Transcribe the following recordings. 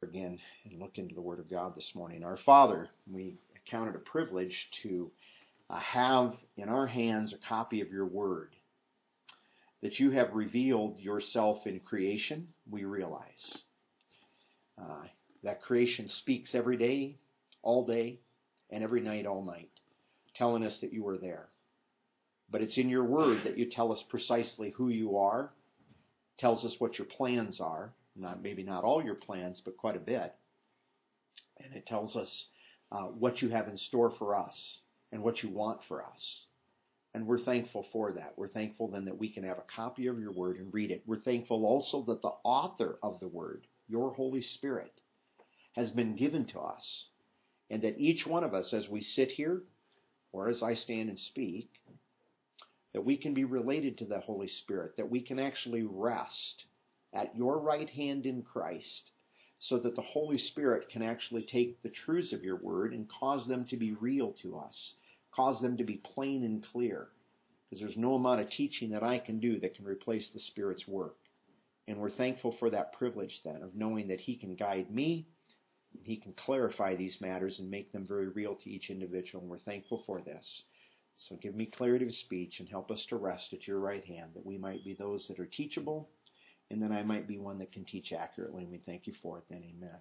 Again and look into the Word of God this morning. Our Father, we count it a privilege to have in our hands a copy of your Word, that you have revealed yourself in creation. We realize that creation speaks every day, all day, and every night, all night, telling us that you are there. But it's in your Word that you tell us precisely who you are, tells us what your plans are. Maybe not all your plans, but quite a bit. And it tells us what you have in store for us and what you want for us. And we're thankful for that. We're thankful then that we can have a copy of your Word and read it. We're thankful also that the author of the Word, your Holy Spirit, has been given to us. And that each one of us, as we sit here, or as I stand and speak, that we can be related to the Holy Spirit, that we can actually rest at your right hand in Christ, so that the Holy Spirit can actually take the truths of your Word and cause them to be real to us, cause them to be plain and clear, because there's no amount of teaching that I can do that can replace the Spirit's work. And we're thankful for that privilege then of knowing that He can guide me, and He can clarify these matters and make them very real to each individual, and we're thankful for this. So give me clarity of speech and help us to rest at your right hand, that we might be those that are teachable, and then I might be one that can teach accurately, and we thank you for it then. Amen.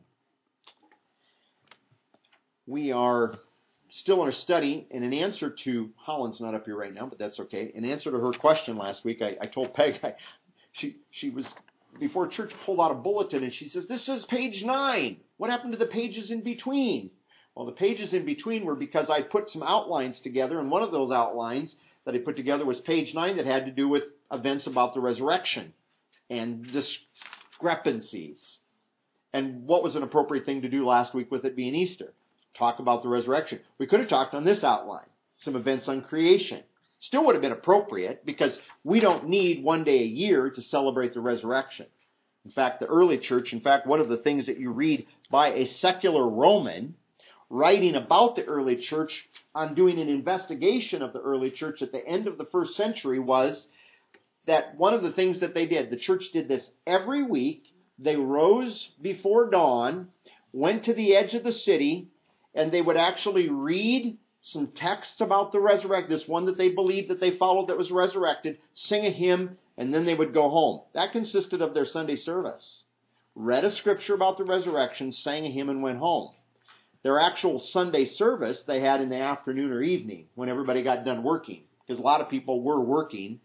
We are still in our study, and in answer to, Holland's not up here right now, but that's okay. In answer to her question last week, I told Peg, she was, before church, pulled out a bulletin, and she says, this is page 9. What happened to the pages in between? Well, the pages in between were because I put some outlines together, and one of those outlines that I put together was page 9 that had to do with events about the resurrection and discrepancies. And what was an appropriate thing to do last week with it being Easter? Talk about the resurrection. We could have talked on this outline, some events on creation. Still would have been appropriate because we don't need one day a year to celebrate the resurrection. In fact, the early church, one of the things that you read by a secular Roman writing about the early church on doing an investigation of the early church at the end of the first century was that one of the things that they did, the church did this every week. They rose before dawn, went to the edge of the city, and they would actually read some texts about the resurrection, this one that they believed that they followed that was resurrected, sing a hymn, and then they would go home. That consisted of their Sunday service. Read a scripture about the resurrection, sang a hymn, and went home. Their actual Sunday service they had in the afternoon or evening when everybody got done working, because a lot of people were working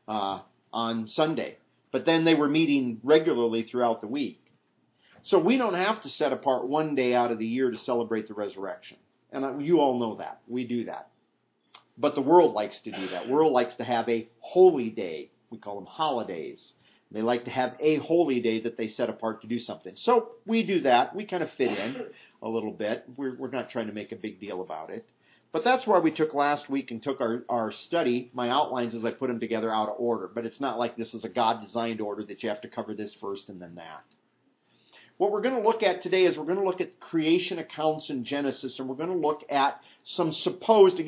on Sunday. But then they were meeting regularly throughout the week. So we don't have to set apart one day out of the year to celebrate the resurrection. And you all know that. We do that. But the world likes to do that. The world likes to have a holy day. We call them holidays. They like to have a holy day that they set apart to do something. So we do that. We kind of fit in a little bit. We're not trying to make a big deal about it. But that's why we took last week and took our study, my outlines as I put them together, out of order. But it's not like this is a God-designed order that you have to cover this first and then that. What we're going to look at today is we're going to look at creation accounts in Genesis, and we're going to look at some supposed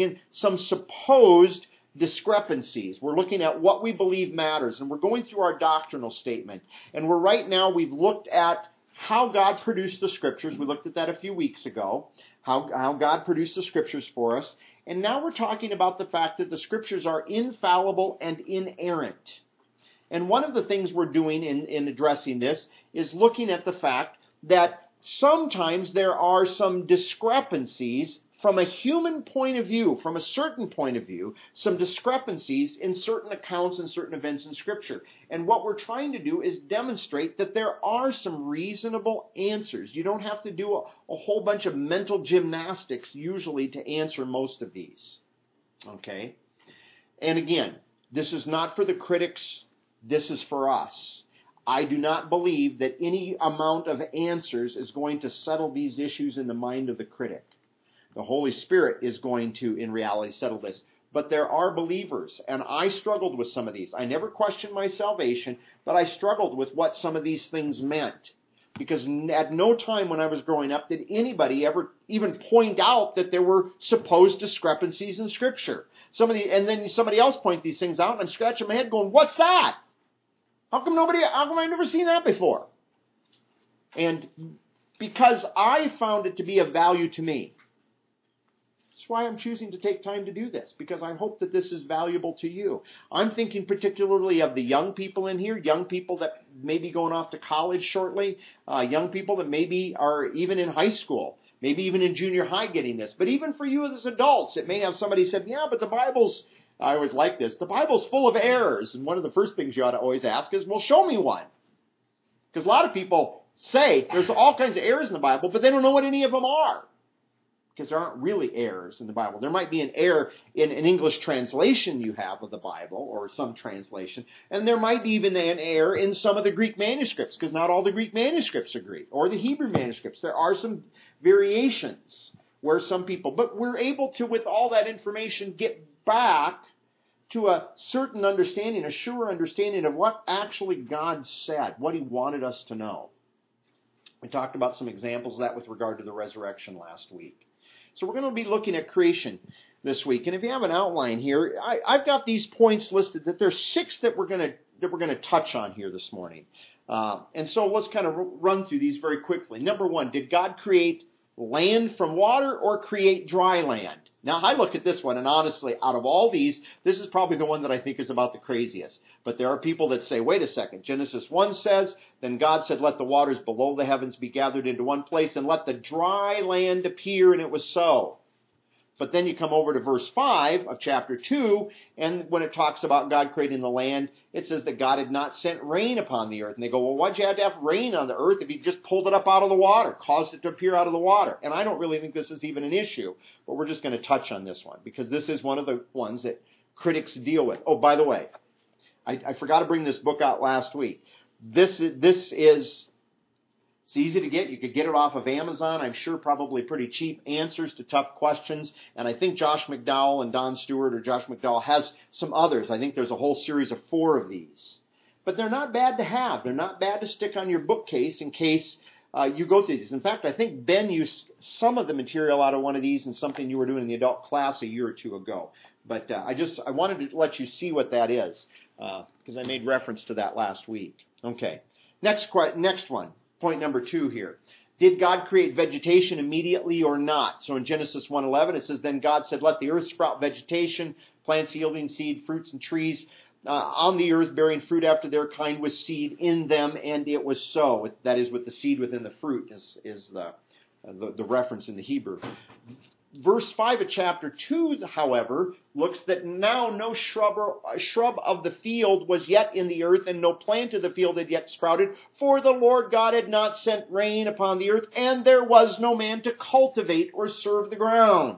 discrepancies. We're looking at what we believe matters, and we're going through our doctrinal statement. And we've looked at how God produced the Scriptures. We looked at that a few weeks ago, how God produced the Scriptures for us. And now we're talking about the fact that the Scriptures are infallible and inerrant. And one of the things we're doing in addressing this is looking at the fact that sometimes there are some discrepancies from a human point of view, from a certain point of view, some discrepancies in certain accounts and certain events in Scripture. And what we're trying to do is demonstrate that there are some reasonable answers. You don't have to do a whole bunch of mental gymnastics usually to answer most of these. Okay? And again, this is not for the critics. This is for us. I do not believe that any amount of answers is going to settle these issues in the mind of the critic. The Holy Spirit is going to, in reality, settle this. But there are believers, and I struggled with some of these. I never questioned my salvation, but I struggled with what some of these things meant. Because at no time when I was growing up did anybody ever even point out that there were supposed discrepancies in Scripture. And then somebody else point these things out, and I'm scratching my head going, what's that? How come I've never seen that before? And because I found it to be of value to me. That's why I'm choosing to take time to do this, because I hope that this is valuable to you. I'm thinking particularly of the young people in here, young people that may be going off to college shortly, young people that maybe are even in high school, maybe even in junior high getting this. But even for you as adults, it may have somebody said, yeah, but the Bible's, I always like this, the Bible's full of errors. And one of the first things you ought to always ask is, well, show me one. Because a lot of people say there's all kinds of errors in the Bible, but they don't know what any of them are. Because there aren't really errors in the Bible. There might be an error in an English translation you have of the Bible, or some translation, and there might be even an error in some of the Greek manuscripts, because not all the Greek manuscripts are Greek, or the Hebrew manuscripts. There are some variations where some people, but we're able to, with all that information, get back to a certain understanding, a sure understanding of what actually God said, what He wanted us to know. We talked about some examples of that with regard to the resurrection last week. So we're going to be looking at creation this week. And if you have an outline here, I've got these points listed, that there's 6 that we're going to touch on here this morning. And so let's kind of run through these very quickly. Number 1, did God create land from water or create dry land? Now, I look at this one, and honestly, out of all these, this is probably the one that I think is about the craziest. But there are people that say, wait a second, Genesis 1 says, then God said, let the waters below the heavens be gathered into one place, and let the dry land appear, and it was so. But then you come over to verse 5 of chapter 2, and when it talks about God creating the land, it says that God had not sent rain upon the earth. And they go, well, why'd you have to have rain on the earth if He just pulled it up out of the water, caused it to appear out of the water? And I don't really think this is even an issue, but we're just going to touch on this one, because this is one of the ones that critics deal with. Oh, by the way, I forgot to bring this book out last week. This is... It's easy to get. You could get it off of Amazon. I'm sure probably pretty cheap. Answers to Tough Questions. And I think Josh McDowell and Don Stewart, or Josh McDowell, has some others. I think there's a whole series of 4 of these. But they're not bad to have. They're not bad to stick on your bookcase in case you go through these. In fact, I think Ben used some of the material out of one of these in something you were doing in the adult class a year or 2 ago. But I wanted to let you see what that is, because I made reference to that last week. Okay. Next one. Point number 2 here. Did God create vegetation immediately or not? So in Genesis 1:11 it says, then God said, let the earth sprout vegetation, plants yielding seed, fruits and trees on the earth, bearing fruit after their kind with seed in them, and it was so. That is, with the seed within the fruit is the reference in the Hebrew. Verse 5 of chapter 2, however, looks that now no shrub of the field was yet in the earth, and no plant of the field had yet sprouted, for the Lord God had not sent rain upon the earth, and there was no man to cultivate or serve the ground.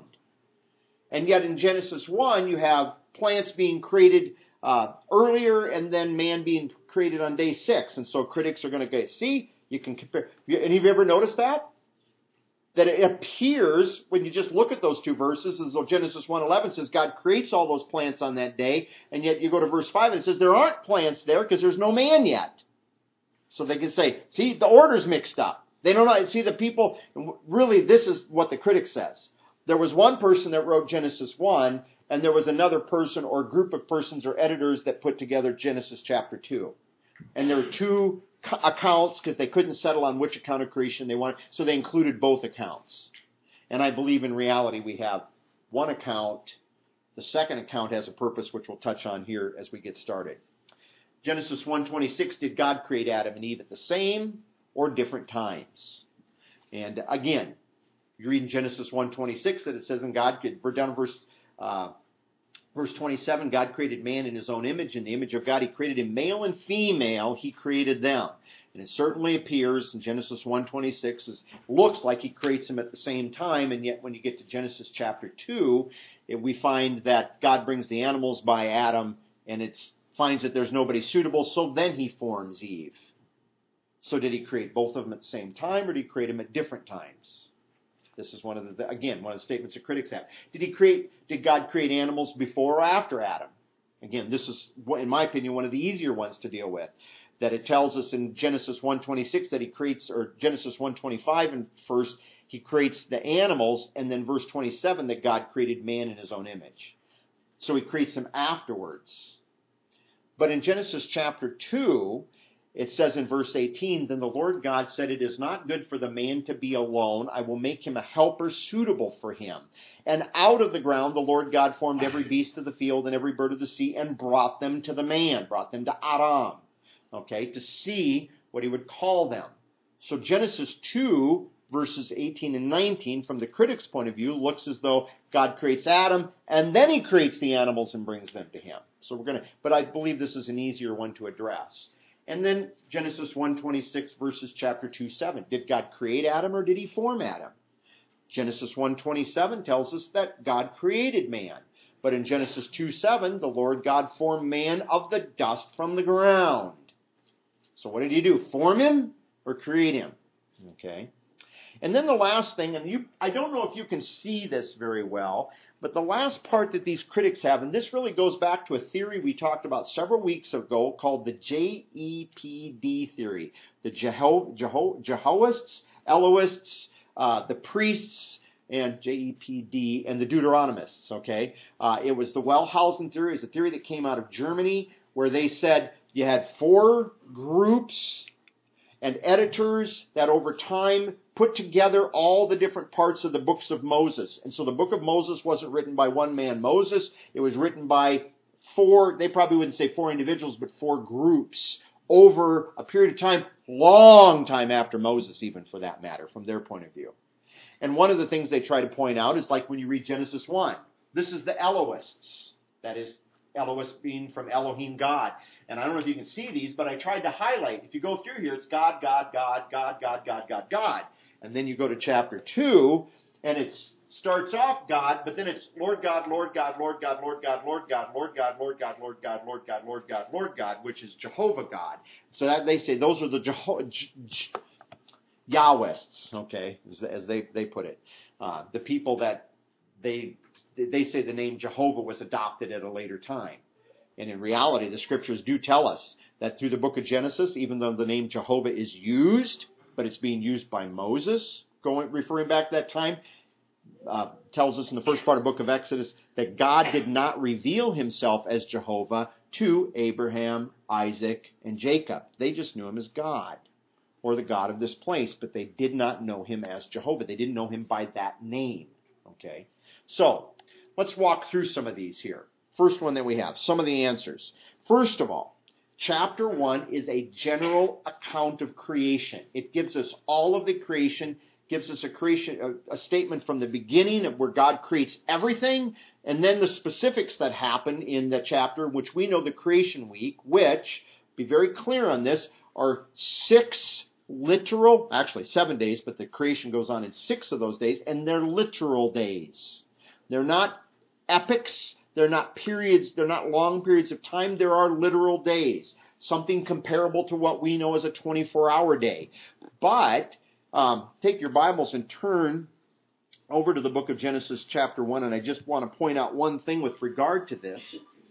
And yet in Genesis 1, you have plants being created earlier, and then man being created on day 6. And so critics are going to go, see, you can compare. Any of you ever noticed that? That it appears, when you just look at those 2 verses, as though Genesis 1:11 says God creates all those plants on that day, and yet you go to verse 5 and it says there aren't plants there because there's no man yet. So they can say, see, the order's mixed up. They don't know. See, the people, really, this is what the critic says. There was one person that wrote Genesis 1, and there was another person or group of persons or editors that put together Genesis chapter 2. And there were 2 accounts because they couldn't settle on which account of creation they wanted, so they included both accounts. And I believe in reality we have one account. The second account has a purpose, which we'll touch on here as we get started. Genesis 1:26, did God create Adam and Eve at the same or different times? And again, you read in Genesis 1:26 that it says, in God, we're down verse 27, God created man in His own image. In the image of God, He created him, male and female, He created them. And it certainly appears in Genesis 1:26, looks like He creates them at the same time. And yet when you get to Genesis chapter 2, we find that God brings the animals by Adam, and it finds that there's nobody suitable, so then He forms Eve. So did He create both of them at the same time, or did He create them at different times? This is one of the statements that critics have. Did God create animals before or after Adam? Again, this is, in my opinion, one of the easier ones to deal with. That it tells us in Genesis 1:26 that He creates, or Genesis 1:25 and first, He creates the animals, and then verse 27 that God created man in His own image. So He creates them afterwards. But in Genesis chapter 2, it says in verse 18, then the Lord God said, it is not good for the man to be alone. I will make him a helper suitable for him. And out of the ground the Lord God formed every beast of the field and every bird of the sea and brought them to the man, brought them to Adam, okay, to see what he would call them. So Genesis 2, verses 18 and 19, from the critic's point of view, looks as though God creates Adam and then he creates the animals and brings them to him. But I believe this is an easier one to address. And then Genesis 1:26 versus chapter 2:7. Did God create Adam or did he form Adam? Genesis 1:27 tells us that God created man. But in Genesis 2:7, the Lord God formed man of the dust from the ground. So what did he do? Form him or create him? Okay. And then the last thing, and I don't know if you can see this very well, but the last part that these critics have, and this really goes back to a theory we talked about several weeks ago called the JEPD theory. The Jehoists, Elohists, the priests, and JEPD, and the Deuteronomists, okay? It was the Wellhausen theory. It was a theory that came out of Germany where they said you had 4 groups and editors that over time put together all the different parts of the books of Moses. And so the book of Moses wasn't written by one man, Moses. It was written by 4, they probably wouldn't say 4 individuals, but 4 groups over a period of time, long time after Moses even for that matter, from their point of view. And one of the things they try to point out is like when you read Genesis 1. This is the Elohists. That is, Elohist being from Elohim, God. And I don't know if you can see these, but I tried to highlight. If you go through here, it's God, God, God, God, God, God, God, God. And then you go to chapter 2, and it starts off God, but then it's Lord God, Lord God, Lord God, Lord God, Lord God, Lord God, Lord God, Lord God, Lord God, Lord God, Lord God, which is Jehovah God. So that they say those are the Yahwists, okay, as they put it. The people that they say the name Jehovah was adopted at a later time. And in reality, the scriptures do tell us that through the book of Genesis, even though the name Jehovah is used, but it's being used by Moses, referring back to that time, tells us in the first part of the book of Exodus that God did not reveal himself as Jehovah to Abraham, Isaac, and Jacob. They just knew him as God, or the God of this place, but they did not know him as Jehovah. They didn't know him by that name. Okay? So, let's walk through some of these here. First one that we have, some of the answers. First of all, chapter 1 is a general account of creation. It gives us all of the creation, gives us a statement from the beginning of where God creates everything, and then the specifics that happen in the chapter, which we know the creation week, which, be very clear on this, are 6 literal, actually 7 days, but the creation goes on in 6 of those days, and they're literal days. They're not epics. They're not periods. They're not long periods of time. There are literal days. Something comparable to what we know as a 24-hour day. But take your Bibles and turn over to the book of Genesis chapter 1. And I just want to point out one thing with regard to this.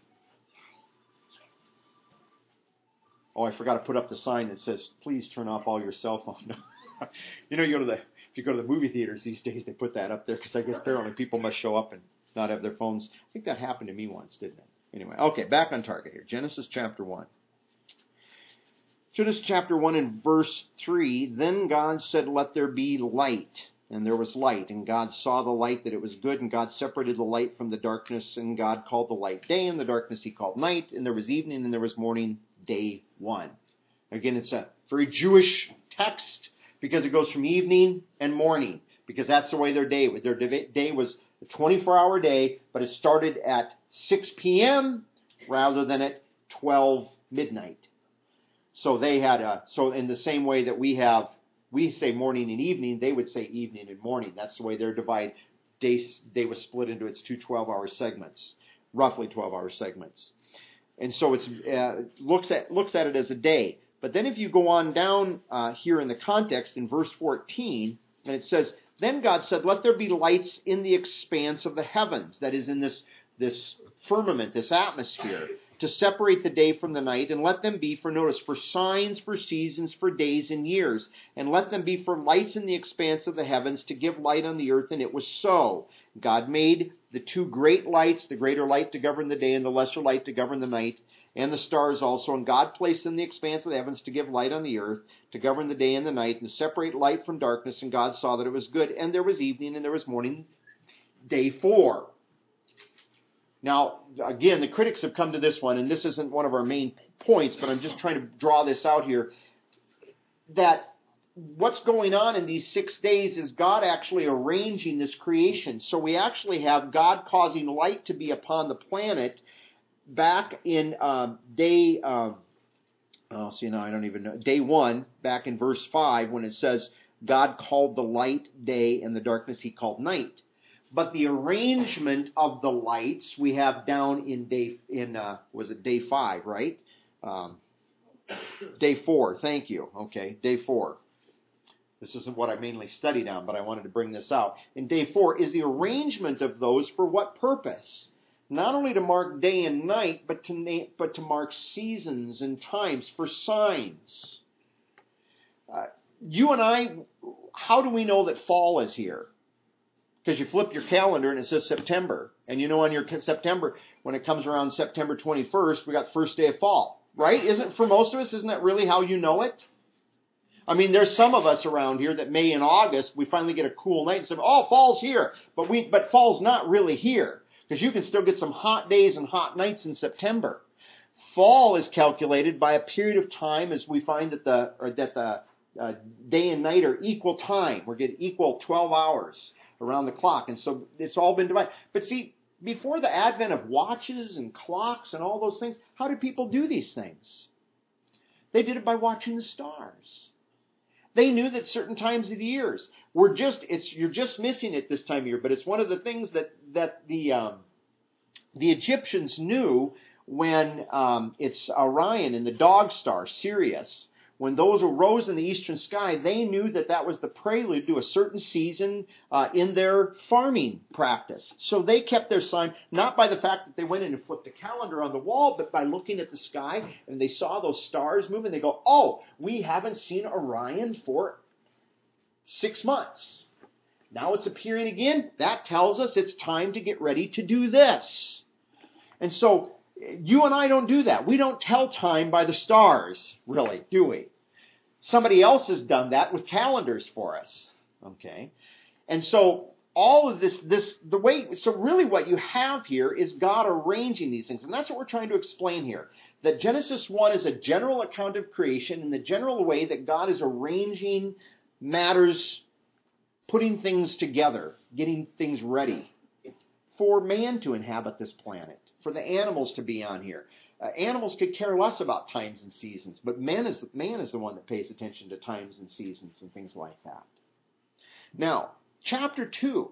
Oh, I forgot to put up the sign that says, please turn off all your cell phone. You know, if you go to the movie theaters these days, they put that up there because I guess apparently people must show up and not have their phones. I think that happened to me once, didn't it? Anyway, okay, back on target here. Genesis chapter 1. Genesis chapter 1 and verse 3, then God said, let there be light. And there was light. And God saw the light that it was good. And God separated the light from the darkness. And God called the light day, and the darkness he called night. And there was evening, and there was morning, day 1. Again, it's a very Jewish text because it goes from evening and morning. Because that's the way their day was. Their day was a 24-hour day, but it started at 6 p.m. rather than at 12 midnight. So they had so in the same way that we say morning and evening, they would say evening and morning. That's the way their day was split into its 2 12-hour segments, roughly 12-hour segments. And so it's looks at it as a day. But then if you go on down here in the context in verse 14, and it says, then God said, let there be lights in the expanse of the heavens, that is in this firmament, this atmosphere, to separate the day from the night, and let them be for signs, for seasons, for days and years, and let them be for lights in the expanse of the heavens, to give light on the earth, and it was so. God made the 2 great lights, the greater light to govern the day and the lesser light to govern the night, and the stars also. And God placed in the expanse of the heavens to give light on the earth, to govern the day and the night, and to separate light from darkness. And God saw that it was good. And there was evening and there was morning, day 4. Now, again, the critics have come to this one, and this isn't one of our main points, but I'm just trying to draw this out here, that what's going on in these 6 days is God actually arranging this creation. So we actually have God causing light to be upon the planet back in day 1, back in verse 5, when it says, God called the light day and the darkness he called night. But the arrangement of the lights we have down in day 5, right? Day 4, thank you. Okay, day 4. This isn't what I mainly studied on, but I wanted to bring this out. In day 4 is the arrangement of those for what purpose? Not only to mark day and night, but to mark seasons and times, for signs. You and I, how do we know that fall is here? Because you flip your calendar and it says September. And you know on your September, when it comes around September 21st, we got the first day of fall. Right? Isn't, for most of us, isn't that really how you know it? I mean, there's some of us around here that May and August, we finally get a cool night and say, oh, fall's here. But fall's not really here. Because you can still get some hot days and hot nights in September. Fall is calculated by a period of time, as we find that the day and night are equal time. We're getting equal 12 hours around the clock. And so it's all been divided. But see, before the advent of watches and clocks and all those things, how did people do these things? They did it by watching the stars. They knew that certain times of the years you're just missing it this time of year, but it's one of the things that the Egyptians knew when it's Orion and the dog star, Sirius. When those arose in the eastern sky, they knew that was the prelude to a certain season in their farming practice. So they kept their sign, not by the fact that they went in and flipped a calendar on the wall, but by looking at the sky, and they saw those stars move, and they go, oh, we haven't seen Orion for 6 months. Now it's appearing again. That tells us it's time to get ready to do this. And so you and I don't do that. We don't tell time by the stars, really, do we? Somebody else has done that with calendars for us. Okay? And so all of so really what you have here is God arranging these things. And that's what we're trying to explain here. That Genesis 1 is a general account of creation in the general way that God is arranging matters, putting things together, getting things ready for man to inhabit this planet, for the animals to be on here. Animals could care less about times and seasons, but man is the one that pays attention to times and seasons and things like that. Now, chapter 2.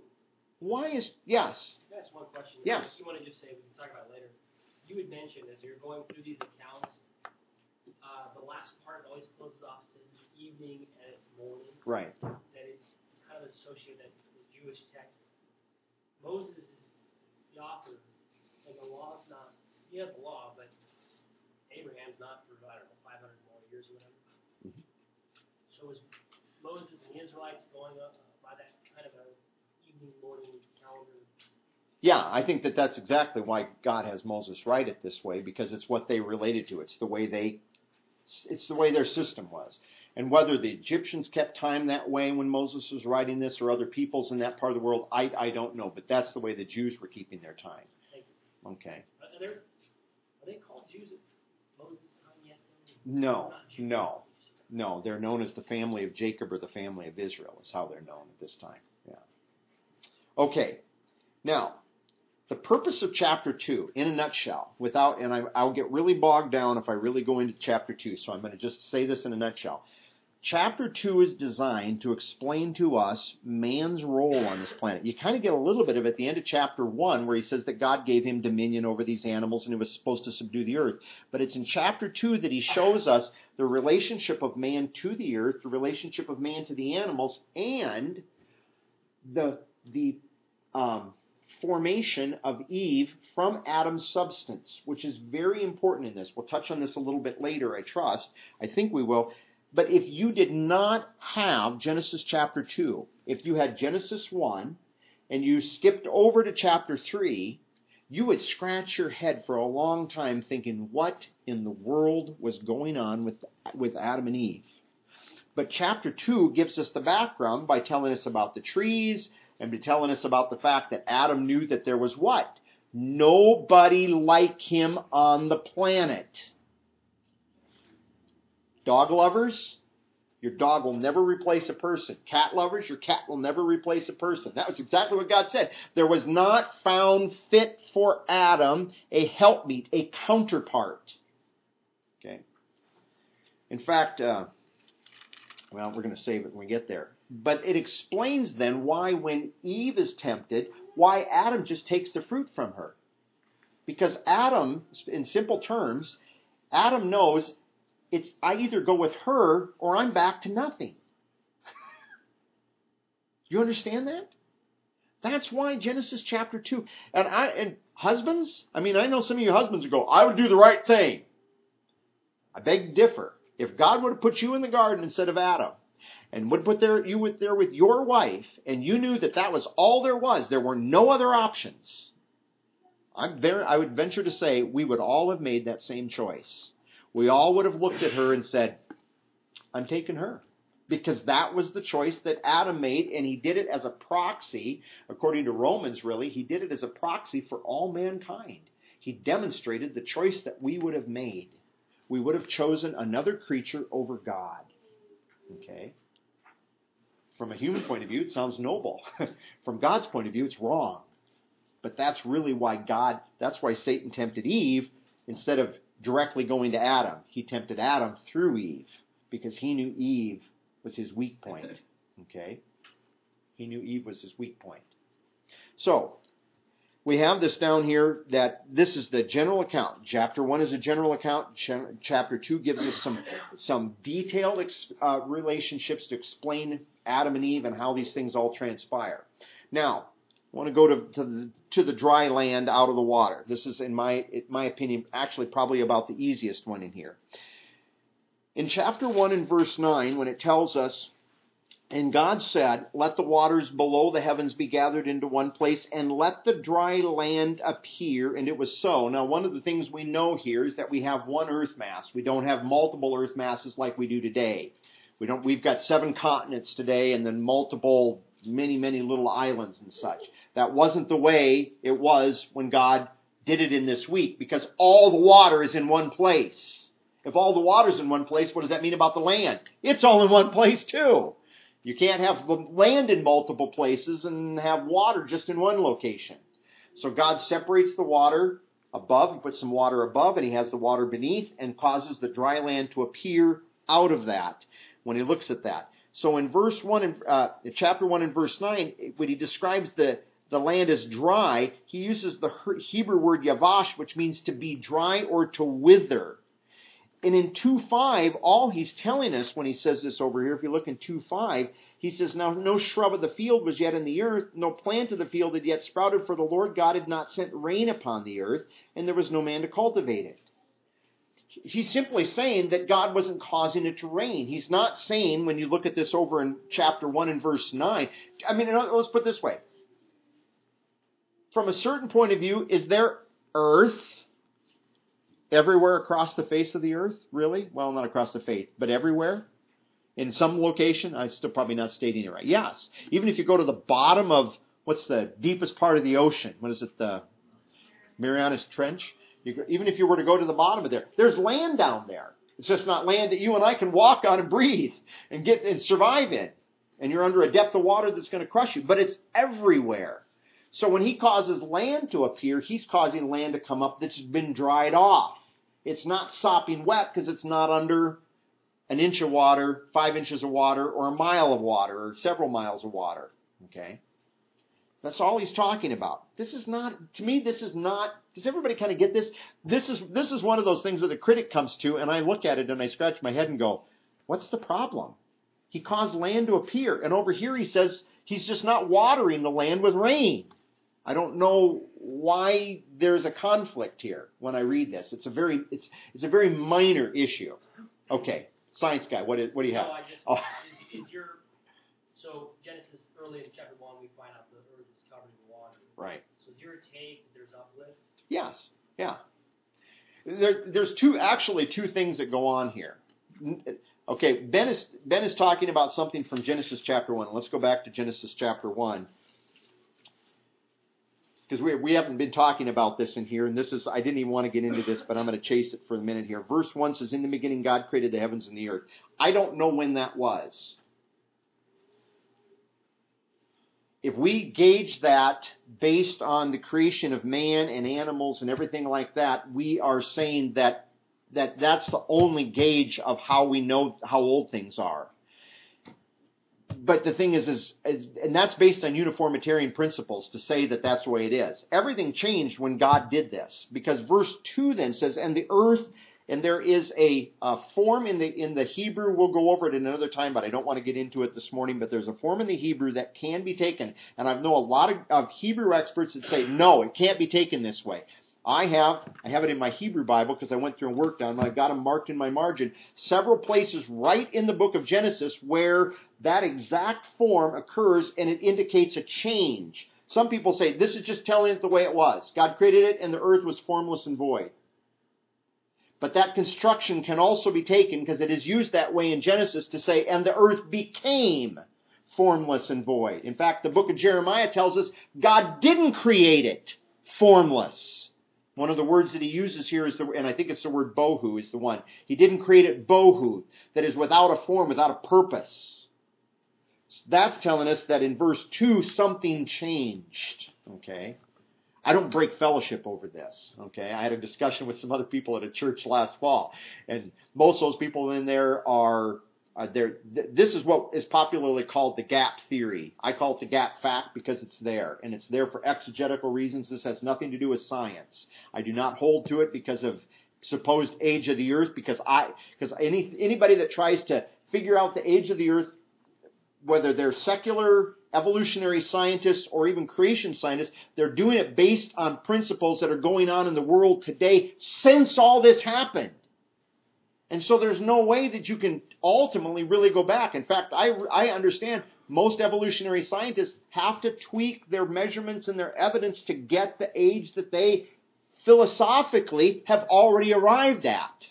Yes? That's one question. Yes. You want to just say, we can talk about it later. You had mentioned as you're going through these accounts, the last part always closes off says evening and it's morning. Right. That it's kind of associated with the Jewish text. Moses is the author, and the law's not. You have the law, but Abraham's not for, 500 more years or whatever. Mm-hmm. So is Moses and the Israelites going up by that kind of a evening, morning calendar? Yeah, I think that's exactly why God has Moses write it this way, because it's what they related to. It's the way their system was. And whether the Egyptians kept time that way when Moses was writing this, or other peoples in that part of the world, I don't know. But that's the way the Jews were keeping their time. Okay. Are they called Jews at Moses' time yet? No. They're known as the family of Jacob, or the family of Israel is how they're known at this time. Yeah. Okay. Now, the purpose of chapter 2, in a nutshell, I'll get really bogged down if I really go into chapter 2, so I'm going to just say this in a nutshell. Chapter 2 is designed to explain to us man's role on this planet. You kind of get a little bit of it at the end of chapter 1, where he says that God gave him dominion over these animals and he was supposed to subdue the earth. But it's in chapter 2 that he shows us the relationship of man to the earth, the relationship of man to the animals, and the formation of Eve from Adam's substance, which is very important in this. We'll touch on this a little bit later, I trust. I think we will. But if you did not have Genesis chapter 2, if you had Genesis 1 and you skipped over to chapter 3, you would scratch your head for a long time thinking, what in the world was going on with Adam and Eve? But chapter 2 gives us the background by telling us about the trees and by telling us about the fact that Adam knew that there was what? Nobody like him on the planet. Dog lovers, your dog will never replace a person. Cat lovers, your cat will never replace a person. That was exactly what God said. There was not found fit for Adam a helpmeet, a counterpart. Okay. In fact, well, we're going to save it when we get there. But it explains then why when Eve is tempted, why Adam just takes the fruit from her. Because Adam, in simple terms, Adam knows I either go with her or I'm back to nothing. You understand that? That's why Genesis chapter 2. And husbands, I know some of you husbands who go, I would do the right thing. I beg to differ. If God would have put you in the garden instead of Adam, and would put you there with your wife, and you knew that was all there was, there were no other options, I would venture to say we would all have made that same choice. We all would have looked at her and said, I'm taking her. Because that was the choice that Adam made, and he did it as a proxy, according to Romans really, he did it as a proxy for all mankind. He demonstrated the choice that we would have made. We would have chosen another creature over God. Okay? From a human point of view, it sounds noble. From God's point of view, it's wrong. But that's really why that's why Satan tempted Eve instead of directly going to Adam. He tempted Adam through Eve because he knew Eve was his weak point. Okay? He knew Eve was his weak point. So, we have this down here that this is the general account. Chapter 1 is a general account. Chapter 2 gives us some detailed relationships to explain Adam and Eve and how these things all transpire. Now, I want to go to the dry land out of the water. This is, in my opinion, actually probably about the easiest one in here. In chapter 1 and verse 9, when it tells us, and God said, let the waters below the heavens be gathered into one place, and let the dry land appear, and it was so. Now, one of the things we know here is that we have one earth mass. We don't have multiple earth masses like we do today. We've got 7 continents today, and then multiple, many, many little islands and such. That wasn't the way it was when God did it in this week, because all the water is in one place. If all the water is in one place, what does that mean about the land? It's all in one place too. You can't have the land in multiple places and have water just in one location. So God separates the water above and puts some water above, and he has the water beneath and causes the dry land to appear out of that when he looks at that. So in verse 1, in chapter 1 and verse 9, when he describes the land as dry, he uses the Hebrew word yavash, which means to be dry or to wither. And in 2:5, all he's telling us when he says this over here, if you look in 2:5, he says, now no shrub of the field was yet in the earth, no plant of the field had yet sprouted, for the Lord God had not sent rain upon the earth, and there was no man to cultivate it. He's simply saying that God wasn't causing it to rain. He's not saying, when you look at this over in chapter 1 and verse 9, let's put it this way. From a certain point of view, is there earth everywhere across the face of the earth? Really? Well, not across the face, but everywhere? In some location? I'm still probably not stating it right. Yes. Even if you go to the bottom of, what's the deepest part of the ocean? What is it? The Marianas Trench? Even if you were to go to the bottom of there, there's land down there. It's just not land that you and I can walk on and breathe and survive in. And you're under a depth of water that's going to crush you. But it's everywhere. So when he causes land to appear, he's causing land to come up that's been dried off. It's not sopping wet because it's not under an inch of water, 5 inches of water, or a mile of water, or several miles of water. Okay? That's all he's talking about. This is not, does everybody kind of get this? This is one of those things that a critic comes to, and I look at it and I scratch my head and go, what's the problem? He caused land to appear, and over here he says he's just not watering the land with rain. I don't know why there's a conflict here when I read this. It's a very minor issue. Okay, science guy, what do you have? So Genesis early in chapter 1, we find out the earth is covered in water. Right. So is your take that there's live? Yes. Yeah. There's actually two things that go on here. Okay, Ben is talking about something from Genesis chapter 1. Let's go back to Genesis chapter 1. Because we haven't been talking about this in here, and I didn't even want to get into this, but I'm going to chase it for a minute here. Verse 1 says, "In the beginning God created the heavens and the earth." I don't know when that was. If we gauge that based on the creation of man and animals and everything like that, we are saying that that's the only gauge of how we know how old things are. But the thing is, and that's based on uniformitarian principles to say that that's the way it is. Everything changed when God did this, because verse 2 then says, "And the earth," and there is a form in the Hebrew. We'll go over it another time, but I don't want to get into it this morning. But there's a form in the Hebrew that can be taken, and I know a lot of Hebrew experts that say no, it can't be taken this way. I have it in my Hebrew Bible because I went through and worked on them. I've got them marked in my margin. Several places right in the book of Genesis where that exact form occurs and it indicates a change. Some people say this is just telling it the way it was. God created it and the earth was formless and void. But that construction can also be taken, because it is used that way in Genesis, to say, "And the earth became formless and void." In fact, the book of Jeremiah tells us God didn't create it formless. One of the words that he uses here is, and I think it's the word bohu is the one. He didn't create it bohu, that is without a form, without a purpose. That's telling us that in verse 2, something changed. Okay? I don't break fellowship over this. Okay? I had a discussion with some other people at a church last fall, and most of those people in there are this is what is popularly called the gap theory. I call it the gap fact because it's there, and it's there for exegetical reasons. This has nothing to do with science. I do not hold to it because of supposed age of the earth, because anybody that tries to figure out the age of the earth, whether they're secular evolutionary scientists or even creation scientists, they're doing it based on principles that are going on in the world today since all this happened. And so there's no way that you can ultimately really go back. In fact, I understand most evolutionary scientists have to tweak their measurements and their evidence to get the age that they philosophically have already arrived at.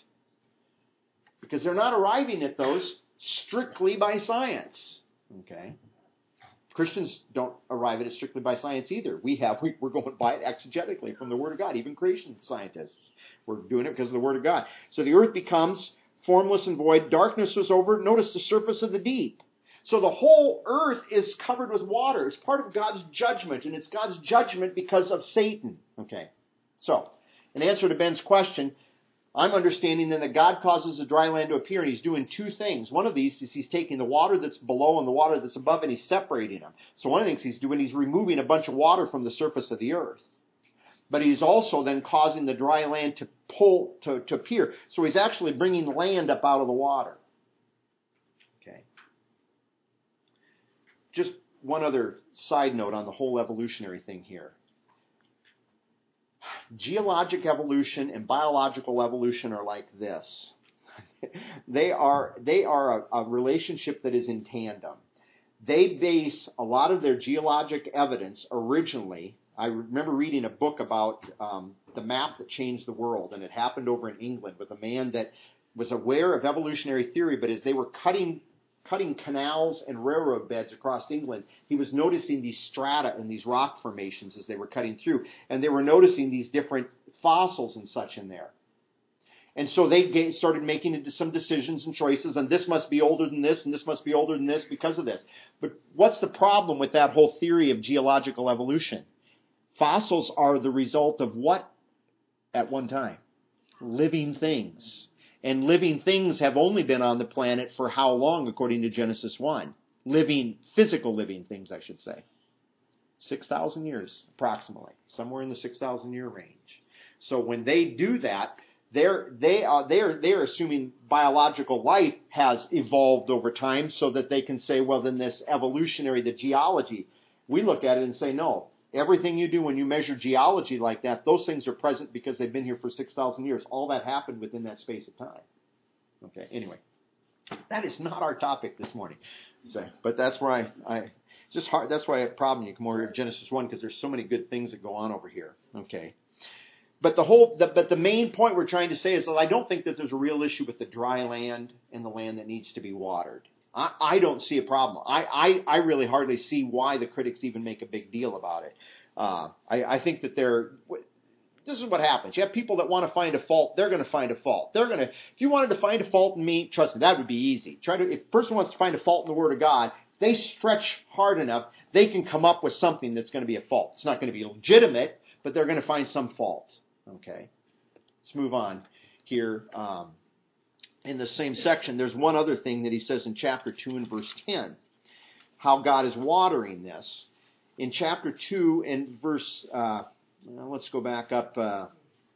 Because they're not arriving at those strictly by science. Okay? Christians don't arrive at it strictly by science either. We're going by it exegetically from the Word of God, even creation scientists. We're doing it because of the Word of God. So the earth becomes formless and void. Darkness was over. Notice the surface of the deep. So the whole earth is covered with water. It's part of God's judgment, and it's God's judgment because of Satan. Okay. So, in answer to Ben's question, I'm understanding then that God causes the dry land to appear, and he's doing two things. One of these is he's taking the water that's below and the water that's above, and he's separating them. So one of the things he's doing, he's removing a bunch of water from the surface of the earth. But he's also then causing the dry land to appear. So he's actually bringing land up out of the water. Okay. Just one other side note on the whole evolutionary thing here. Geologic evolution and biological evolution are like this. They are a relationship that is in tandem. They base a lot of their geologic evidence originally. I remember reading a book about the map that changed the world, and it happened over in England with a man that was aware of evolutionary theory, but as they were cutting canals and railroad beds across England, he was noticing these strata and these rock formations as they were cutting through. And they were noticing these different fossils and such in there. And so they started making some decisions and choices, and this must be older than this, and this must be older than this because of this. But what's the problem with that whole theory of geological evolution? Fossils are the result of what at one time? Living things. And living things have only been on the planet for how long, according to Genesis 1? Physical living things, I should say. 6,000 years, approximately. Somewhere in the 6,000 year range. So when they do that, they're assuming biological life has evolved over time so that they can say, well, then this evolutionary, the geology, we look at it and say, no. Everything you do when you measure geology like that, those things are present because they've been here for 6,000 years. All that happened within that space of time. Okay, anyway. That is not our topic this morning. So, but that's where it's just hard. That's why I have a problem. You come over here to Genesis 1 because there's so many good things that go on over here. Okay. But the main point we're trying to say is that I don't think that there's a real issue with the dry land and the land that needs to be watered. I don't see a problem. I really hardly see why the critics even make a big deal about it. I think that this is what happens. You have people that want to find a fault. They're going to find a fault. If you wanted to find a fault in me, trust me, that would be easy. If a person wants to find a fault in the Word of God, they stretch hard enough, they can come up with something that's going to be a fault. It's not going to be legitimate, but they're going to find some fault. Okay, let's move on here. In the same section, there's one other thing that he says in chapter 2 and verse 10, how God is watering this. In chapter 2 and verse, let's go back up to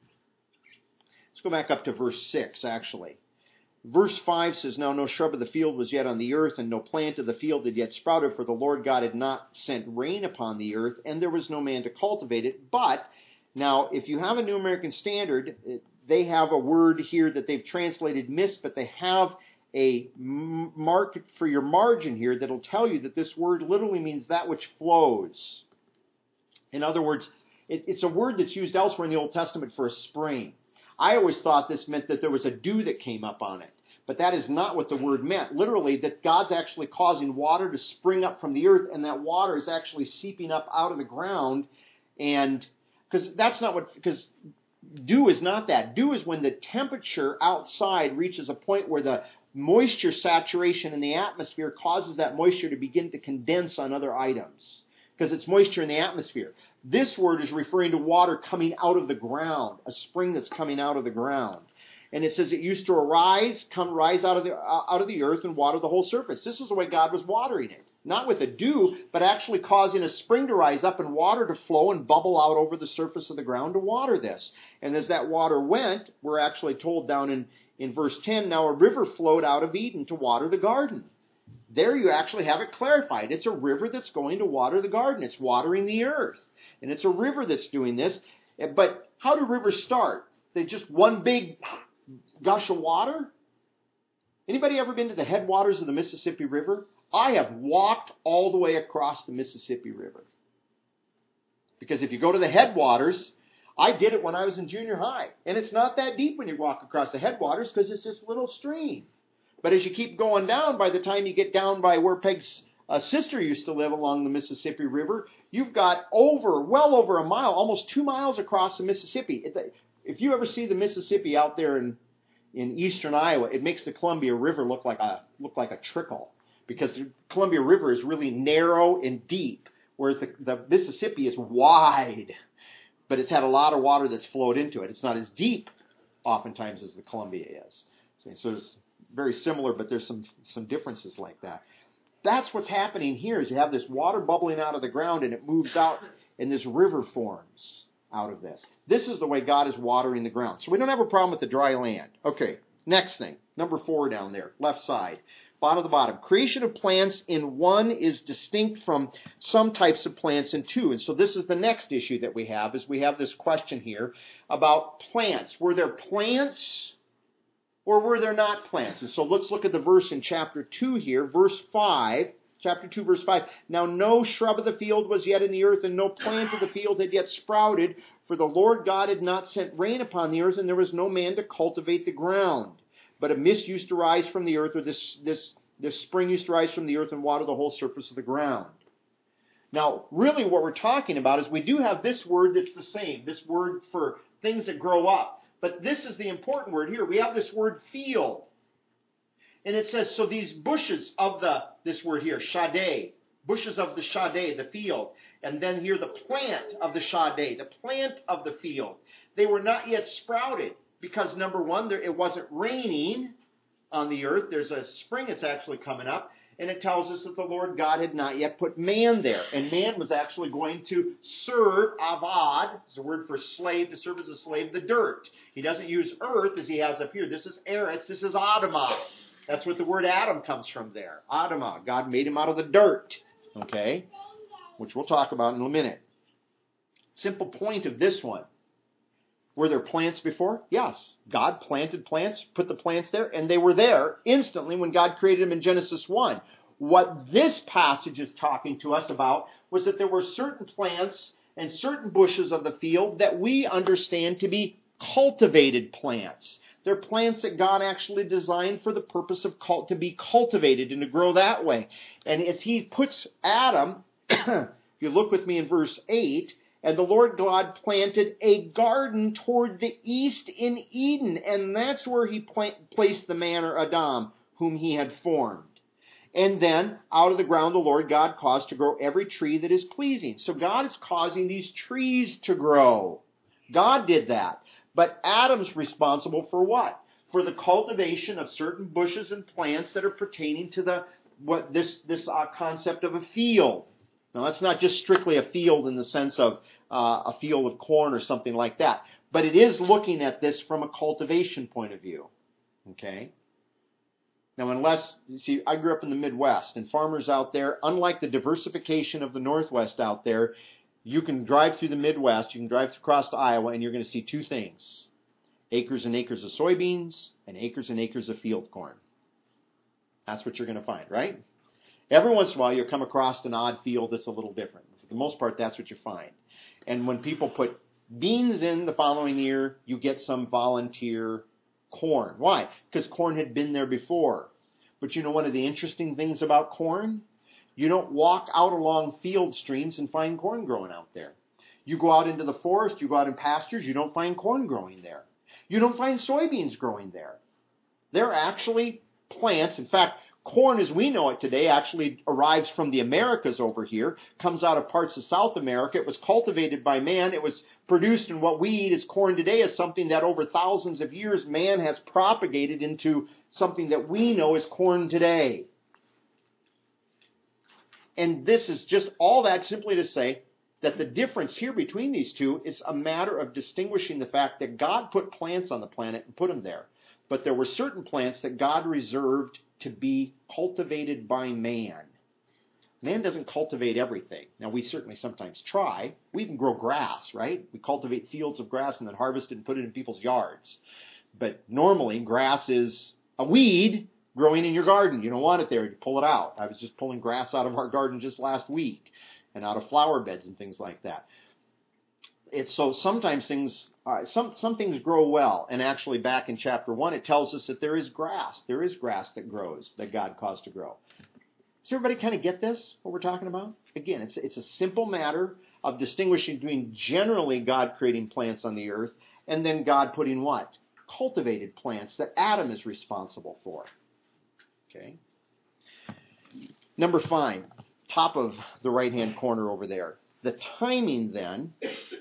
verse 6, actually. Verse 5 says, Now no shrub of the field was yet on the earth, and no plant of the field had yet sprouted, for the Lord God had not sent rain upon the earth, and there was no man to cultivate it. But, now, if you have a New American Standard, they have a word here that they've translated mist, but they have a mark for your margin here that'll tell you that this word literally means that which flows. In other words, it's a word that's used elsewhere in the Old Testament for a spring. I always thought this meant that there was a dew that came up on it, but that is not what the word meant. Literally, that God's actually causing water to spring up from the earth, and that water is actually seeping up out of the ground, and because dew is not that. Dew is when the temperature outside reaches a point where the moisture saturation in the atmosphere causes that moisture to begin to condense on other items, because it's moisture in the atmosphere. This word is referring to water coming out of the ground, a spring that's coming out of the ground. And it says it used to rise out of the earth and water the whole surface. This is the way God was watering it. Not with a dew, but actually causing a spring to rise up and water to flow and bubble out over the surface of the ground to water this. And as that water went, we're actually told down in verse 10, Now a river flowed out of Eden to water the garden. There you actually have it clarified. It's a river that's going to water the garden. It's watering the earth. And it's a river that's doing this. But how do rivers start? They just one big gush of water? Anybody ever been to the headwaters of the Mississippi River? I have walked all the way across the Mississippi River. Because if you go to the headwaters, I did it when I was in junior high. And it's not that deep when you walk across the headwaters because it's this little stream. But as you keep going down, by the time you get down by where Peg's sister used to live along the Mississippi River, you've got well over a mile, almost 2 miles across the Mississippi. If you ever see the Mississippi out there in eastern Iowa, it makes the Columbia River look like a trickle, because the Columbia River is really narrow and deep, whereas the Mississippi is wide, but it's had a lot of water that's flowed into it. It's not as deep oftentimes as the Columbia is. So it's very similar, but there's some differences like that. That's what's happening here, is you have this water bubbling out of the ground and it moves out and this river forms out of this. This is the way God is watering the ground. So we don't have a problem with the dry land. Okay, next thing. Number 4 down there, left side. Bottom of the bottom. Creation of plants in 1 is distinct from some types of plants in 2. And so this is the next issue that we have, is we have this question here about plants. Were there plants or were there not plants? And so let's look at the verse in chapter 2 here, verse 5. Chapter 2, verse 5. Now no shrub of the field was yet in the earth, and no plant of the field had yet sprouted, for the Lord God had not sent rain upon the earth, and there was no man to cultivate the ground. But a mist used to rise from the earth, or this spring used to rise from the earth and water the whole surface of the ground. Now, really what we're talking about is we do have this word that's the same, this word for things that grow up. But this is the important word here. We have this word field. And it says, so these bushes of this word here, shade, bushes of the shade, the field. And then here the plant of the shade, the plant of the field. They were not yet sprouted because, number 1, it wasn't raining on the earth. There's a spring that's actually coming up. And it tells us that the Lord God had not yet put man there. And man was actually going to serve, avad, is the word for slave, to serve as a slave, the dirt. He doesn't use earth as he has up here. This is eretz, this is Adamah. That's what the word Adam comes from there. Adamah. God made him out of the dirt. Okay? Which we'll talk about in a minute. Simple point of this one. Were there plants before? Yes. God planted plants, put the plants there, and they were there instantly when God created them in Genesis 1. What this passage is talking to us about was that there were certain plants and certain bushes of the field that we understand to be cultivated plants. They're plants that God actually designed for the purpose of to be cultivated and to grow that way. And as he puts Adam, if you look with me in verse 8, and the Lord God planted a garden toward the east in Eden, and that's where he placed the man, or Adam, whom he had formed. And then out of the ground the Lord God caused to grow every tree that is pleasing. So God is causing these trees to grow. God did that. But Adam's responsible for what? For the cultivation of certain bushes and plants that are pertaining to this concept of a field. Now, that's not just strictly a field in the sense of a field of corn or something like that. But it is looking at this from a cultivation point of view. Okay? Now, I grew up in the Midwest, and farmers out there, unlike the diversification of the Northwest out there, you can drive through the Midwest, you can drive across to Iowa, and you're going to see two things. Acres and acres of soybeans and acres of field corn. That's what you're going to find, right? Every once in a while, you'll come across an odd field that's a little different. For the most part, that's what you find. And when people put beans in the following year, you get some volunteer corn. Why? Because corn had been there before. But you know one of the interesting things about corn? You don't walk out along field streams and find corn growing out there. You go out into the forest, you go out in pastures, you don't find corn growing there. You don't find soybeans growing there. They're actually plants. In fact, corn as we know it today actually arrives from the Americas over here, comes out of parts of South America. It was cultivated by man. It was produced, and what we eat as corn today is something that over thousands of years man has propagated into something that we know as corn today. And this is just all that simply to say that the difference here between these two is a matter of distinguishing the fact that God put plants on the planet and put them there. But there were certain plants that God reserved to be cultivated by man. Man doesn't cultivate everything. Now, we certainly sometimes try. We even grow grass, right? We cultivate fields of grass and then harvest it and put it in people's yards. But normally, grass is a weed growing in your garden. You don't want it there. You pull it out. I was just pulling grass out of our garden just last week and out of flower beds and things like that. So sometimes things, some things grow well. And actually back in chapter 1, it tells us that there is grass. There is grass that grows, that God caused to grow. Does everybody kind of get this, what we're talking about? Again, it's a simple matter of distinguishing between generally God creating plants on the earth and then God putting what? Cultivated plants that Adam is responsible for. Okay. Number 5, top of the right-hand corner over there. The timing then,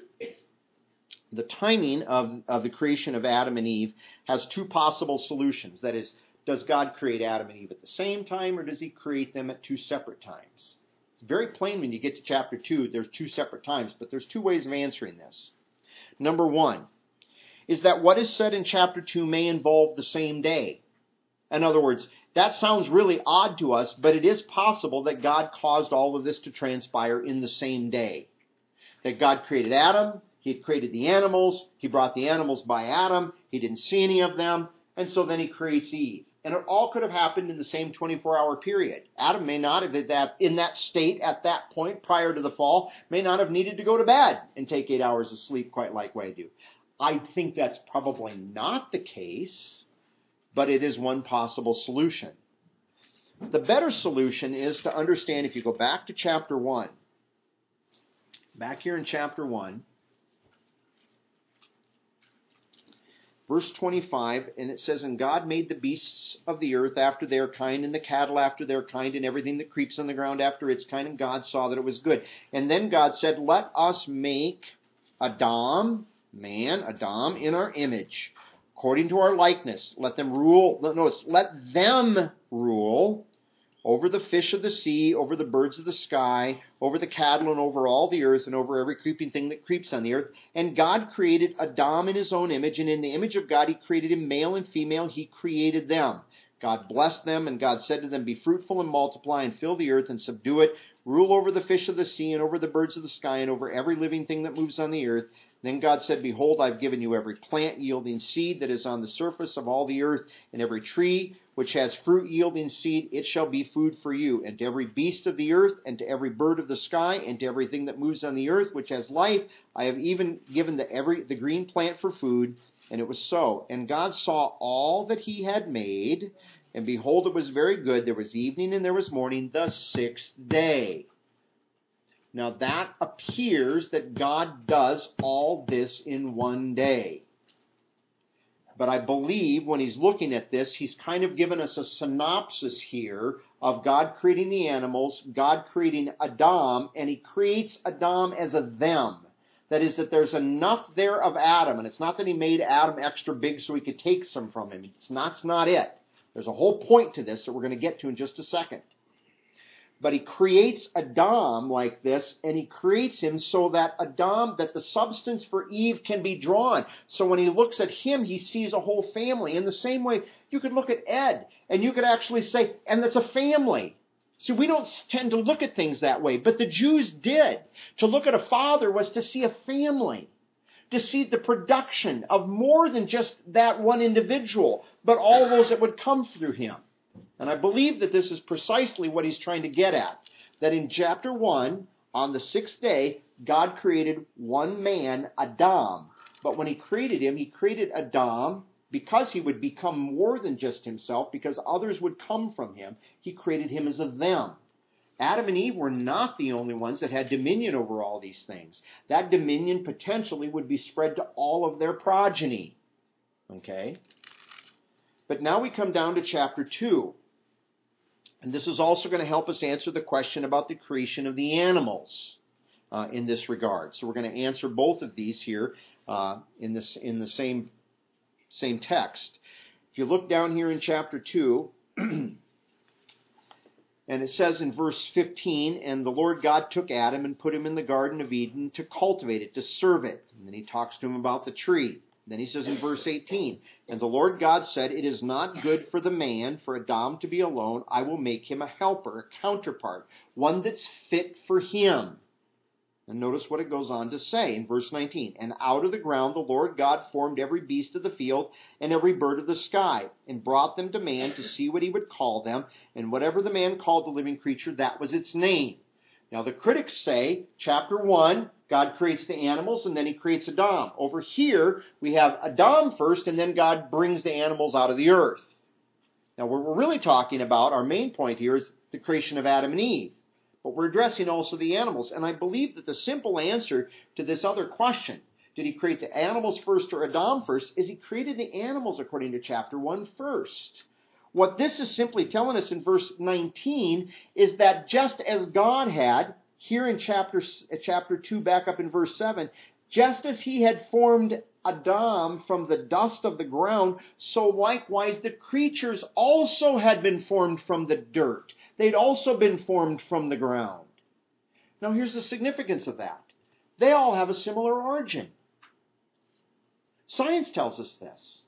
the timing of the creation of Adam and Eve has two possible solutions. That is, does God create Adam and Eve at the same time, or does he create them at two separate times? It's very plain when you get to chapter 2, there's two separate times, but there's two ways of answering this. Number 1 is that what is said in chapter 2 may involve the same day. In other words, that sounds really odd to us, but it is possible that God caused all of this to transpire in the same day. That God created Adam, he had created the animals, he brought the animals by Adam, he didn't see any of them, and so then he creates Eve. And it all could have happened in the same 24-hour period. Adam may not have, in that state at that point prior to the fall, may not have needed to go to bed and take 8 hours of sleep quite like I do. I think that's probably not the case, but it is one possible solution. The better solution is to understand, if you go back to chapter 1, back here in chapter 1, verse 25, and it says, "And God made the beasts of the earth after their kind, and the cattle after their kind, and everything that creeps on the ground after its kind, and God saw that it was good. And then God said, let us make Adam, man, Adam, in our image, according to our likeness. Let them rule," notice, let them rule over the fish of the sea, over the birds of the sky, over the cattle, and over all the earth, and over every creeping thing that creeps on the earth. And God created Adam in his own image, and in the image of God he created him, male and female, he created them. God blessed them, and God said to them, "Be fruitful and multiply, and fill the earth, and subdue it. rule over the fish of the sea and over the birds of the sky and over every living thing that moves on the earth. Then God said, behold, I've given you every plant yielding seed that is on the surface of all the earth, and every tree which has fruit yielding seed, it shall be food for you. And to every beast of the earth, and to every bird of the sky, and to everything that moves on the earth, which has life, I have even given the green plant for food. And it was so. And God saw all that he had made, and behold, it was very good. There was evening and there was morning, the sixth day. Now that appears that God does all this in one day. But I believe when he's looking at this, he's kind of given us a synopsis here of God creating the animals, God creating Adam, and he creates Adam as a them. That is, that there's enough there of Adam, and it's not that he made Adam extra big so he could take some from him. That's not it. There's a whole point to this that we're going to get to in just a second. But he creates Adam like this, and he creates him so that that the substance for Eve can be drawn. So when he looks at him, he sees a whole family. In the same way, you could look at Ed, and you could actually say, and that's a family. See, we don't tend to look at things that way, but the Jews did. To look at a father was to see a family, to see the production of more than just that one individual, but all those that would come through him. And I believe that this is precisely what he's trying to get at. That in chapter 1, on the sixth day, God created one man, Adam. But when he created him, he created Adam because he would become more than just himself, because others would come from him. He created him as a them. Adam and Eve were not the only ones that had dominion over all these things. That dominion potentially would be spread to all of their progeny. Okay? But now we come down to chapter 2. And this is also going to help us answer the question about the creation of the animals in this regard. So we're going to answer both of these here in the same text. If you look down here in chapter 2, and it says in verse 15, and the Lord God took Adam and put him in the Garden of Eden to cultivate it, to serve it. And then he talks to him about the tree. Then he says in verse 18, and the Lord God said, it is not good for the man, for Adam to be alone. I will make him a helper, a counterpart, one that's fit for him. And notice what it goes on to say in verse 19. And out of the ground the Lord God formed every beast of the field and every bird of the sky, and brought them to man to see what he would call them. And whatever the man called the living creature, that was its name. Now the critics say, chapter 1, God creates the animals and then he creates Adam. Over here, we have Adam first and then God brings the animals out of the earth. Now what we're really talking about, our main point here, is the creation of Adam and Eve. But we're addressing also the animals. And I believe that the simple answer to this other question, did he create the animals first or Adam first, is he created the animals according to chapter 1 first. What this is simply telling us in verse 19 is that just as God had, here in chapter 2, back up in verse 7, just as he had formed Adam from the dust of the ground, so likewise the creatures also had been formed from the dirt. They'd also been formed from the ground. Now here's the significance of that. They all have a similar origin. Science tells us this.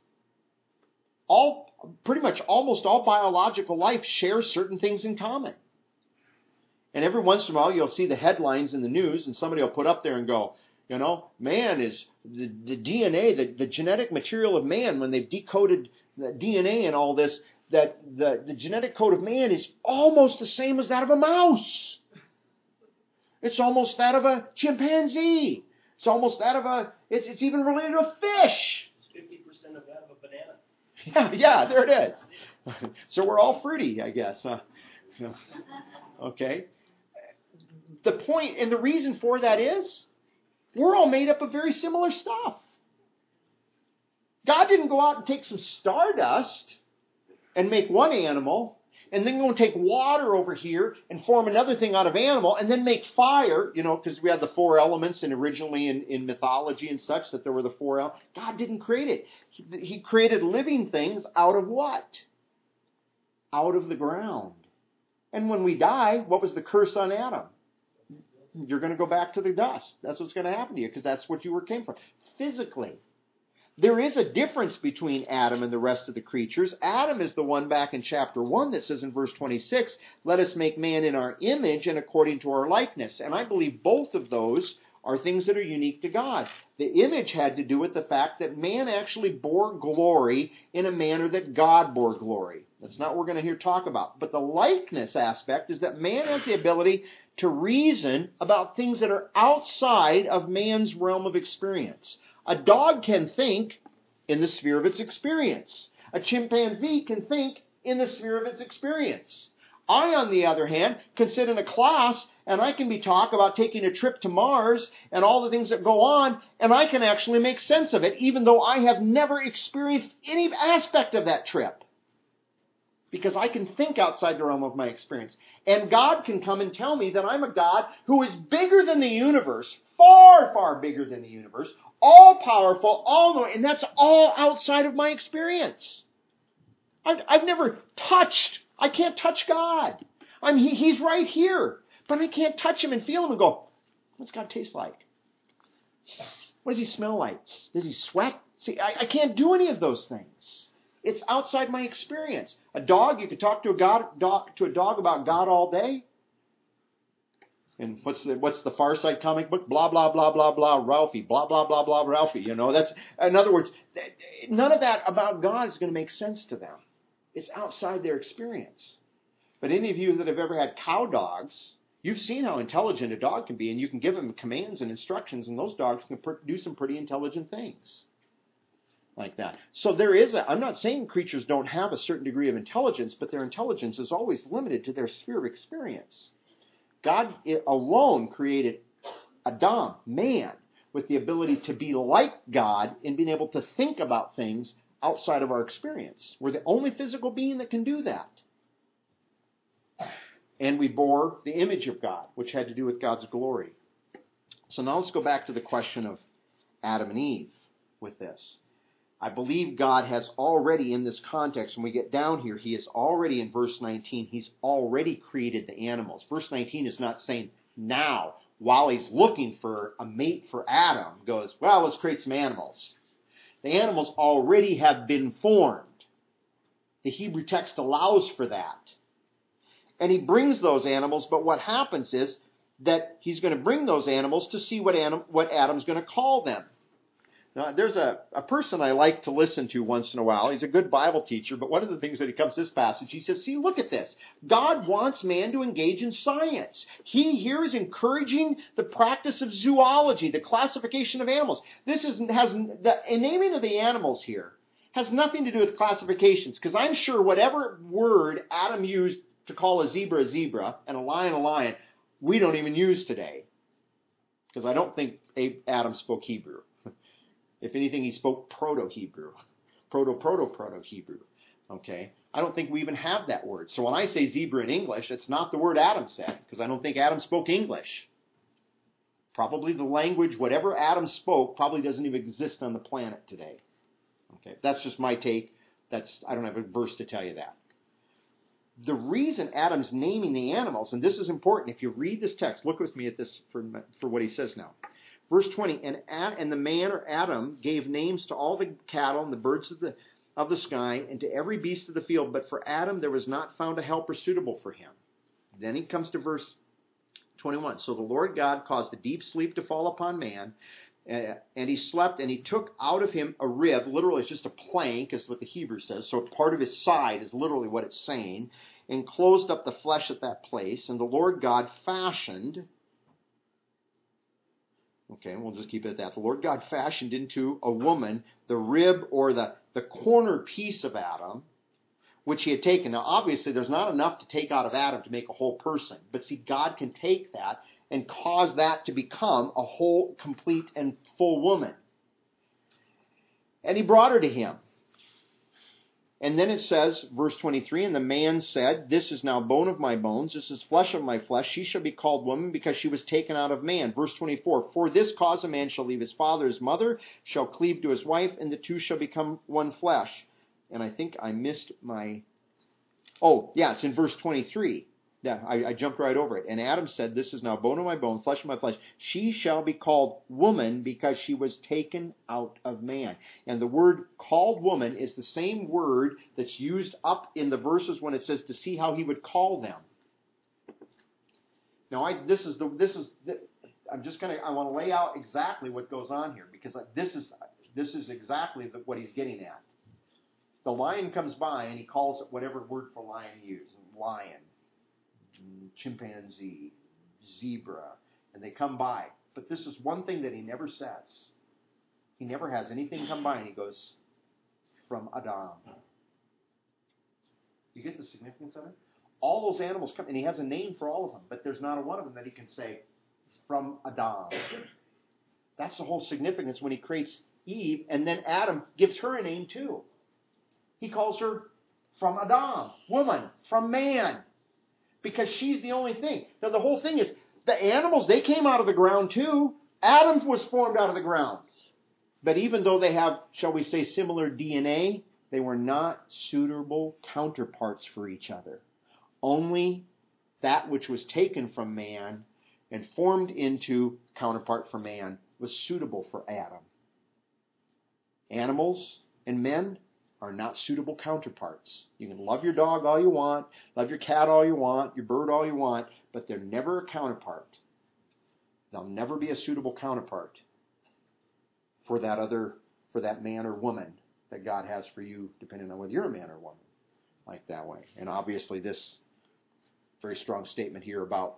Pretty much almost all biological life shares certain things in common. And every once in a while you'll see the headlines in the news and somebody will put up there and go, man is the DNA, the genetic material of man, when they've decoded the DNA and all this, that the genetic code of man is almost the same as that of a mouse. It's almost that of a chimpanzee. It's almost that of it's even related to a fish. 50% of that of a banana. Yeah, there it is. So we're all fruity, I guess. Okay. The point and the reason for that is we're all made up of very similar stuff. God didn't go out and take some stardust and make one animal and then go and take water over here and form another thing out of animal and then make fire, because we had the four elements and originally in mythology and such that there were the four elements. God didn't create it. He created living things out of what? Out of the ground. And when we die, what was the curse on Adam? You're going to go back to the dust. That's what's going to happen to you because that's what you came from. Physically. there is a difference between Adam and the rest of the creatures. Adam is the one back in chapter 1 that says in verse 26, let us make man in our image and according to our likeness. And I believe both of those are things that are unique to God. The image had to do with the fact that man actually bore glory in a manner that God bore glory. That's not what we're going to hear talk about. But the likeness aspect is that man has the ability to reason about things that are outside of man's realm of experience. A dog can think in the sphere of its experience. A chimpanzee can think in the sphere of its experience. I, on the other hand, can sit in a class and I can be talk about taking a trip to Mars and all the things that go on, and I can actually make sense of it, even though I have never experienced any aspect of that trip. Because I can think outside the realm of my experience. And God can come and tell me that I'm a God who is bigger than the universe, far, far bigger than the universe, all powerful, all knowing, and that's all outside of my experience. I've never touched, I can't touch God. He's right here, but I can't touch him and feel him and go, what's God taste like? What does he smell like? Does he sweat? See, I can't do any of those things. It's outside my experience. A dog, you could talk to a dog about God all day. And what's the Far Side comic book? Blah, blah, blah, blah, blah, Ralphie. Blah, blah, blah, blah, Ralphie. That's, in other words, none of that about God is going to make sense to them. It's outside their experience. But any of you that have ever had cow dogs, you've seen how intelligent a dog can be, and you can give them commands and instructions, and those dogs can do some pretty intelligent things like that. So I'm not saying creatures don't have a certain degree of intelligence, but their intelligence is always limited to their sphere of experience. God alone created Adam, man, with the ability to be like God in being able to think about things outside of our experience. We're the only physical being that can do that. And we bore the image of God, which had to do with God's glory. So now let's go back to the question of Adam and Eve with this. I believe God has already, in this context, when we get down here, he is already, in verse 19, he's already created the animals. Verse 19 is not saying now, while he's looking for a mate for Adam, goes, well, let's create some animals. The animals already have been formed. The Hebrew text allows for that. And he brings those animals, but what happens is that he's going to bring those animals to see what Adam's going to call them. Now, there's a person I like to listen to once in a while. He's a good Bible teacher, but one of the things that he comes to this passage, he says, see, look at this. God wants man to engage in science. He here is encouraging the practice of zoology, the classification of animals. The naming of the animals here has nothing to do with classifications, because I'm sure whatever word Adam used to call a zebra and a lion, we don't even use today. Because I don't think Adam spoke Hebrew. If anything, he spoke Proto-Hebrew. Proto-Hebrew. Okay? I don't think we even have that word. So when I say zebra in English, it's not the word Adam said, because I don't think Adam spoke English. Probably the language, whatever Adam spoke, probably doesn't even exist on the planet today. Okay? That's just my take. I don't have a verse to tell you that. The reason Adam's naming the animals, and this is important, if you read this text, look with me at this for what he says now. Verse 20, and the man, or Adam, gave names to all the cattle and the birds of the sky and to every beast of the field, but for Adam there was not found a helper suitable for him. Then he comes to verse 21. So the Lord God caused a deep sleep to fall upon man, and he slept, and he took out of him a rib. Literally, it's just a plank, is what the Hebrew says. So part of his side is literally what it's saying, and closed up the flesh at that place. And the Lord God fashioned... Okay, we'll just keep it at that. The Lord God fashioned into a woman the rib or the corner piece of Adam, which he had taken. Now, obviously, there's not enough to take out of Adam to make a whole person. But see, God can take that and cause that to become a whole, complete, and full woman. And he brought her to him. And then it says, verse 23, and the man said, this is now bone of my bones, this is flesh of my flesh, she shall be called woman because she was taken out of man. Verse 24, for this cause a man shall leave his father, his mother, shall cleave to his wife, and the two shall become one flesh. And I think I missed my... Oh, yeah, it's in verse 23. Yeah, I jumped right over it. And Adam said, this is now bone of my bone, flesh of my flesh. She shall be called woman because she was taken out of man. And the word called woman is the same word that's used up in the verses when it says to see how he would call them. Now, I want to lay out exactly what goes on here, because this is exactly what he's getting at. The lion comes by and he calls it whatever word for lion he used. Lion, chimpanzee, zebra, and they come by. But this is one thing that he never says. He never has anything come by and he goes, from Adam. You get the significance of it? All those animals come, and he has a name for all of them, but there's not a one of them that he can say, from Adam. That's the whole significance when he creates Eve, and then Adam gives her a name too. He calls her from Adam, woman, from man, because she's the only thing. Now the whole thing is, the animals, they came out of the ground too. Adam was formed out of the ground. But even though they have, shall we say, similar DNA, they were not suitable counterparts for each other. Only that which was taken from man and formed into counterpart for man was suitable for Adam. Animals and men are not suitable counterparts. You can love your dog all you want, love your cat all you want, your bird all you want, but they're never a counterpart. They'll never be a suitable counterpart for that man or woman that God has for you, depending on whether you're a man or woman, like that way. And obviously this very strong statement here about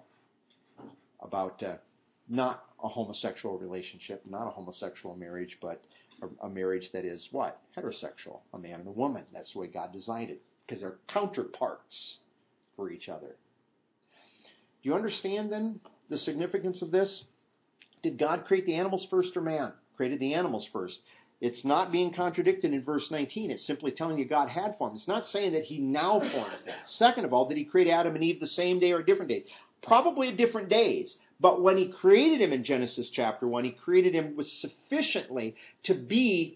not a homosexual relationship, not a homosexual marriage, but a marriage that is what? Heterosexual, a man and a woman. That's the way God designed it, because they're counterparts for each other. Do you understand then the significance of this? Did God create the animals first or man? Created the animals first. It's not being contradicted in verse 19. It's simply telling you God had formed. It's not saying that he now forms them. Second of all, did he create Adam and Eve the same day or different days? Probably at different days. But when he created him in Genesis chapter 1, he created him with sufficiently to be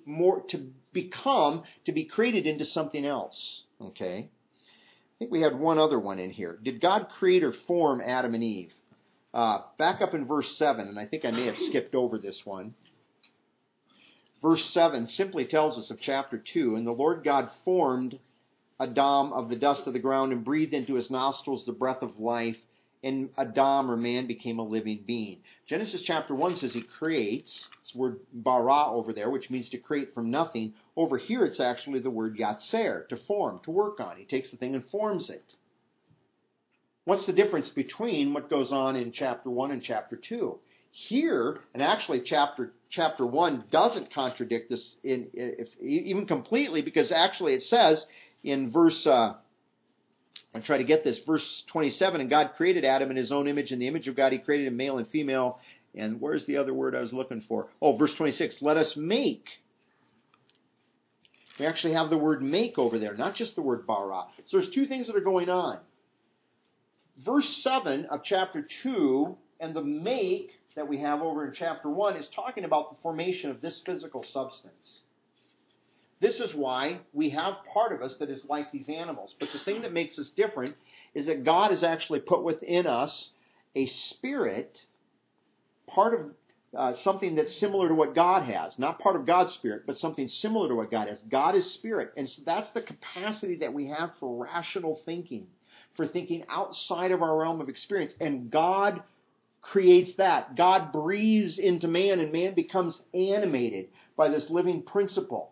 created into something else. Okay? I think we had one other one in here. Did God create or form Adam and Eve? Back up in verse 7, and I think I may have skipped over this one. Verse 7 simply tells us of chapter 2, and the Lord God formed Adam of the dust of the ground and breathed into his nostrils the breath of life, and Adam, or man, became a living being. Genesis chapter 1 says he creates. It's the word bara over there, which means to create from nothing. Over here it's actually the word yatser, to form, to work on. He takes the thing and forms it. What's the difference between what goes on in chapter 1 and chapter 2? Here, and actually chapter 1 doesn't contradict this even completely, because actually it says in verse, I'll try to get this, verse 27, and God created Adam in his own image. In the image of God he created him, male and female. And where's the other word I was looking for? Oh, verse 26, let us make. We actually have the word make over there, not just the word bara. So there's two things that are going on. Verse 7 of chapter 2 and the make that we have over in chapter 1 is talking about the formation of this physical substance. This is why we have part of us that is like these animals. But the thing that makes us different is that God has actually put within us a spirit, part of something that's similar to what God has. Not part of God's spirit, but something similar to what God has. God is spirit. And so that's the capacity that we have for rational thinking, for thinking outside of our realm of experience. And God creates that. God breathes into man, and man becomes animated by this living principle.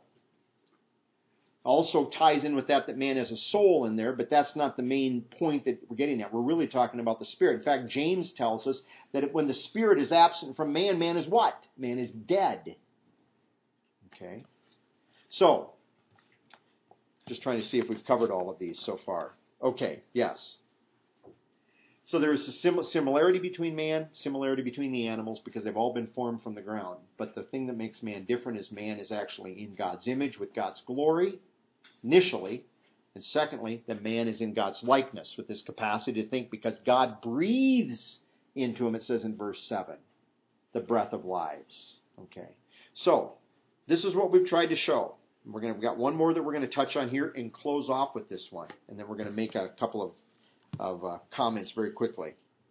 Also ties in with that man has a soul in there, but that's not the main point that we're getting at. We're really talking about the spirit. In fact, James tells us that when the spirit is absent from man, man is what? Man is dead. Okay? So, just trying to see if we've covered all of these so far. Okay, yes. So there is a similarity between man, similarity between the animals, because they've all been formed from the ground. But the thing that makes man different is man is actually in God's image with God's glory, initially. And secondly, that man is in God's likeness with this capacity to think, because God breathes into him, it says in verse 7, the breath of lives. Okay. So, this is what we've tried to show. We've got one more that we're going to touch on here and close off with this one. And then we're going to make a couple of comments very quickly.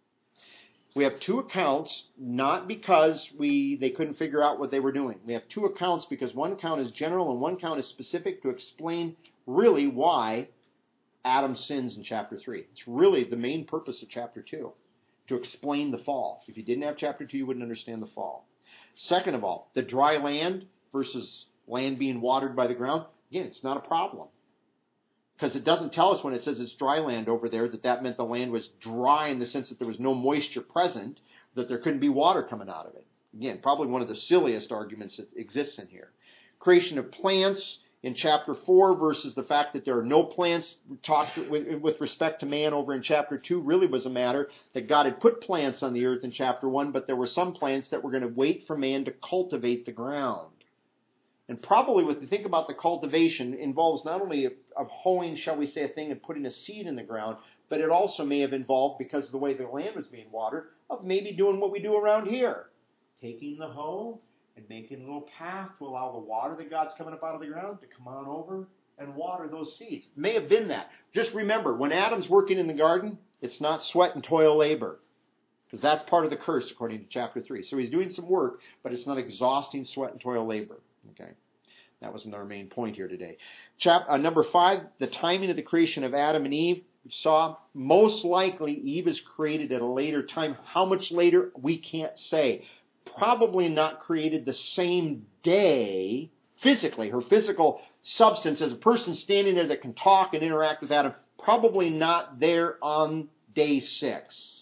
We have two accounts, not because they couldn't figure out what they were doing. We have two accounts because one account is general and one account is specific to explain really why Adam sins in chapter 3. It's really the main purpose of chapter 2, to explain the fall. If you didn't have chapter 2, you wouldn't understand the fall. Second of all, the dry land versus land being watered by the ground, again, it's not a problem. Because it doesn't tell us when it says it's dry land over there that meant the land was dry in the sense that there was no moisture present, that there couldn't be water coming out of it. Again, probably one of the silliest arguments that exists in here. Creation of plants in chapter 4 versus the fact that there are no plants talked with respect to man over in chapter 2 really was a matter that God had put plants on the earth in chapter 1, but there were some plants that were going to wait for man to cultivate the ground. And probably what you think about the cultivation involves not only of hoeing, shall we say, a thing and putting a seed in the ground, but it also may have involved, because of the way the land was being watered, of maybe doing what we do around here. Taking the hoe and making a little path to allow the water that God's coming up out of the ground to come on over and water those seeds. It may have been that. Just remember, when Adam's working in the garden, it's not sweat and toil labor. Because that's part of the curse according to chapter 3. So he's doing some work, but it's not exhausting sweat and toil labor. Okay, that was our main point here today. Number 5, the timing of the creation of Adam and Eve. We saw most likely Eve is created at a later time. How much later, we can't say. Probably not created the same day physically. Her physical substance as a person standing there that can talk and interact with Adam, probably not there on day 6.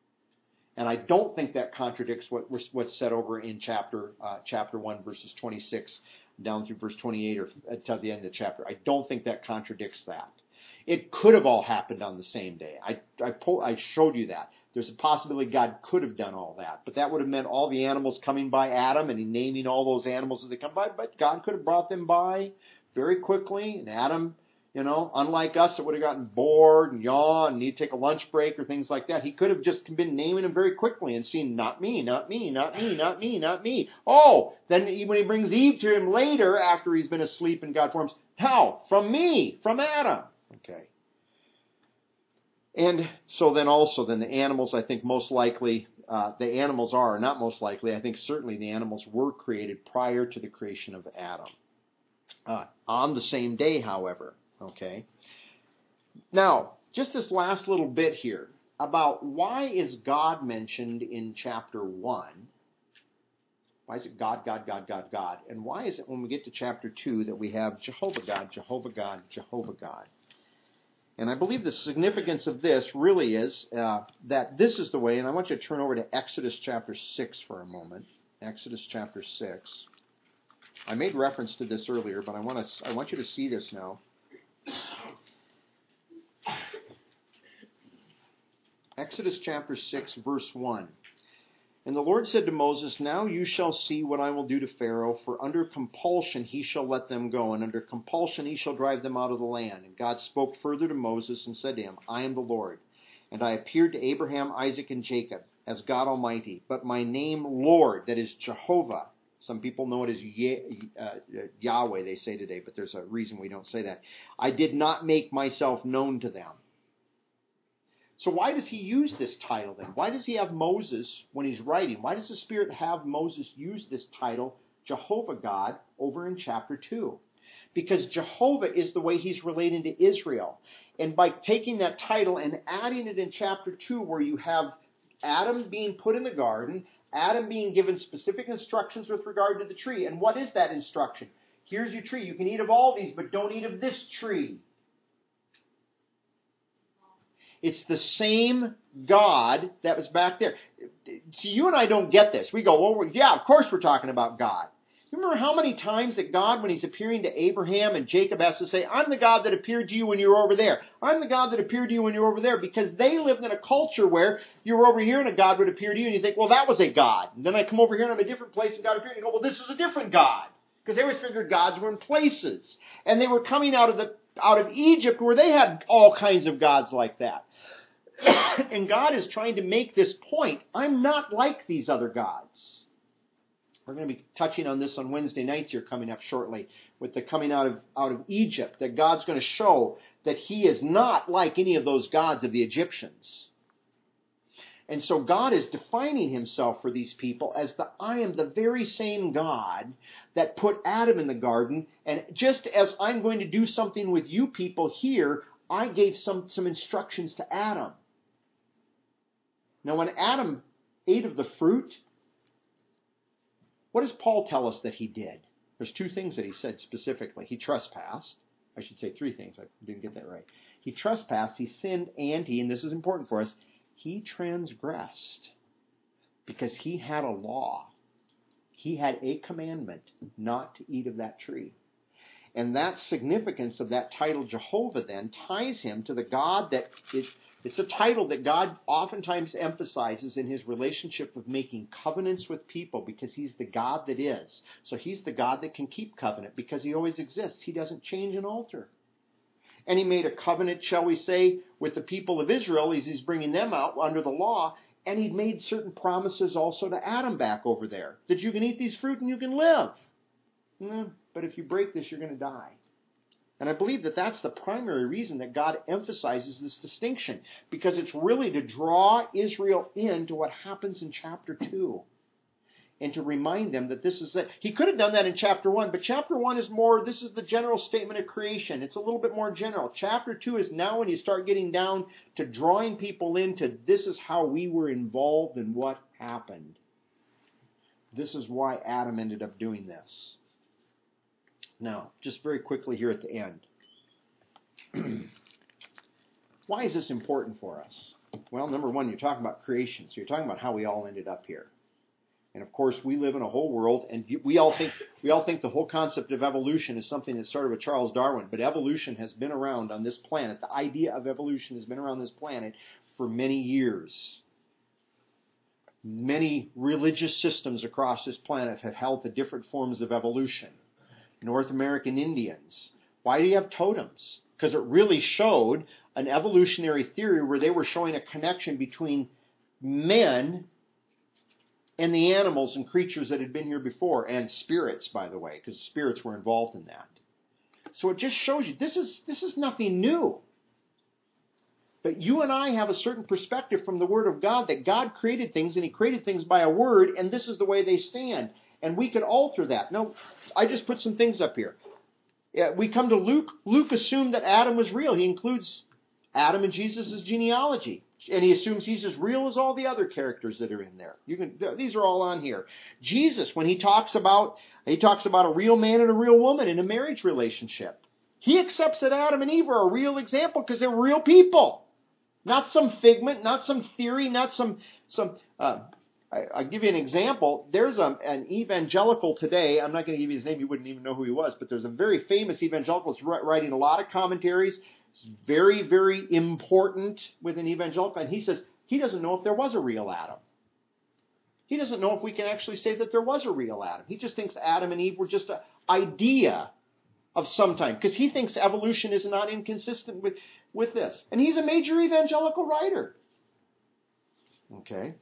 And I don't think that contradicts what's said over in chapter 1, verses 26 down through verse 28 or to the end of the chapter. I don't think that contradicts that. It could have all happened on the same day. I showed you that. There's a possibility God could have done all that. But that would have meant all the animals coming by Adam and naming all those animals as they come by. But God could have brought them by very quickly. And Adam, unlike us that would have gotten bored and yawned and need to take a lunch break or things like that, he could have just been naming them very quickly and seen, not me, not me, not me, not me, not me. Oh, then when he brings Eve to him later after he's been asleep and God forms, how? From me, from Adam. Okay. And so then the animals, I think most likely, the animals are, not most likely, I think certainly the animals were created prior to the creation of Adam. On the same day, however. Okay. Now, just this last little bit here about why is God mentioned in chapter 1? Why is it God, God, God, God, God? And why is it when we get to chapter 2 that we have Jehovah God, Jehovah God, Jehovah God? And I believe the significance of this really is that this is the way, and I want you to turn over to Exodus chapter 6 for a moment. Exodus chapter 6. I made reference to this earlier, but I want you to see this now. Exodus chapter 6, verse 1. And the Lord said to Moses, now you shall see what I will do to Pharaoh, for under compulsion he shall let them go, and under compulsion he shall drive them out of the land. And God spoke further to Moses and said to him, I am the Lord, and I appeared to Abraham, Isaac, and Jacob as God Almighty, but my name Lord, that is Jehovah. Some people know it as Yahweh, they say today, but there's a reason we don't say that. I did not make myself known to them. So why does he use this title then? Why does he have Moses, when he's writing, why does the Spirit have Moses use this title, Jehovah God, over in chapter 2? Because Jehovah is the way he's relating to Israel. And by taking that title and adding it in chapter 2, where you have Adam being put in the garden, Adam being given specific instructions with regard to the tree. And what is that instruction? Here's your tree. You can eat of all these, but don't eat of this tree. It's the same God that was back there. See, you and I don't get this. We go, well, yeah, of course we're talking about God. Remember how many times that God, when he's appearing to Abraham and Jacob, has to say, I'm the God that appeared to you when you were over there. I'm the God that appeared to you when you were over there. Because they lived in a culture where you were over here and a God would appear to you and you think, well, that was a God. And then I come over here and I'm a different place and God appeared and you go, well, this is a different God. Because they always figured gods were in places. And they were coming out of Egypt where they had all kinds of gods like that. And God is trying to make this point. I'm not like these other gods. We're going to be touching on this on Wednesday nights here coming up shortly with the coming out of Egypt, that God's going to show that he is not like any of those gods of the Egyptians. And so God is defining himself for these people as I am the very same God that put Adam in the garden, and just as I'm going to do something with you people here, I gave some instructions to Adam. Now when Adam ate of the fruit, what does Paul tell us that he did? There's two things that he said specifically. He trespassed. I should say three things. I didn't get that right. He trespassed, he sinned, and this is important for us, he transgressed because he had a law. He had a commandment not to eat of that tree. And that significance of that title Jehovah then ties him to the God that it's a title that God oftentimes emphasizes in his relationship of making covenants with people because he's the God that is. So he's the God that can keep covenant because he always exists. He doesn't change and alter. And he made a covenant, shall we say, with the people of Israel as he's bringing them out under the law. And he'd made certain promises also to Adam back over there, that you can eat these fruit and you can live. But if you break this, you're going to die. And I believe that that's the primary reason that God emphasizes this distinction, because it's really to draw Israel into what happens in chapter 2 and to remind them that this is it. He could have done that in chapter 1, but chapter 1 is more, this is the general statement of creation. It's a little bit more general. Chapter 2 is now when you start getting down to drawing people into this is how we were involved in what happened. This is why Adam ended up doing this. Now, just very quickly here at the end. Why is this important for us? Well, number one, you're talking about creation. So you're talking about how we all ended up here. And of course, we live in a whole world, and we all think the whole concept of evolution is something that started with Charles Darwin. But evolution has been around on this planet. The idea of evolution has been around this planet for many years. Many religious systems across this planet have held to different forms of evolution. North American Indians. Why do you have totems? Because it really showed an evolutionary theory where they were showing a connection between men and the animals and creatures that had been here before, and spirits, by the way, because spirits were involved in that. So it just shows you this is nothing new. But you and I have a certain perspective from the Word of God that God created things, and he created things by a word, and this is the way they stand. And we could alter that. Now, I just put some things up here. We come to Luke. Luke assumed that Adam was real. He includes Adam and Jesus' genealogy. And he assumes he's as real as all the other characters that are in there. These are all on here. Jesus, when he talks about a real man and a real woman in a marriage relationship, he accepts that Adam and Eve are a real example because they're real people. Not some figment, not some theory, not some I'll give you an example. There's an evangelical today. I'm not going to give you his name. You wouldn't even know who he was. But there's a very famous evangelical that's writing a lot of commentaries. It's very, very important with an evangelical. And he says he doesn't know if there was a real Adam. He doesn't know if we can actually say that there was a real Adam. He just thinks Adam and Eve were just an idea of some time. Because he thinks evolution is not inconsistent with this. And he's a major evangelical writer. Okay.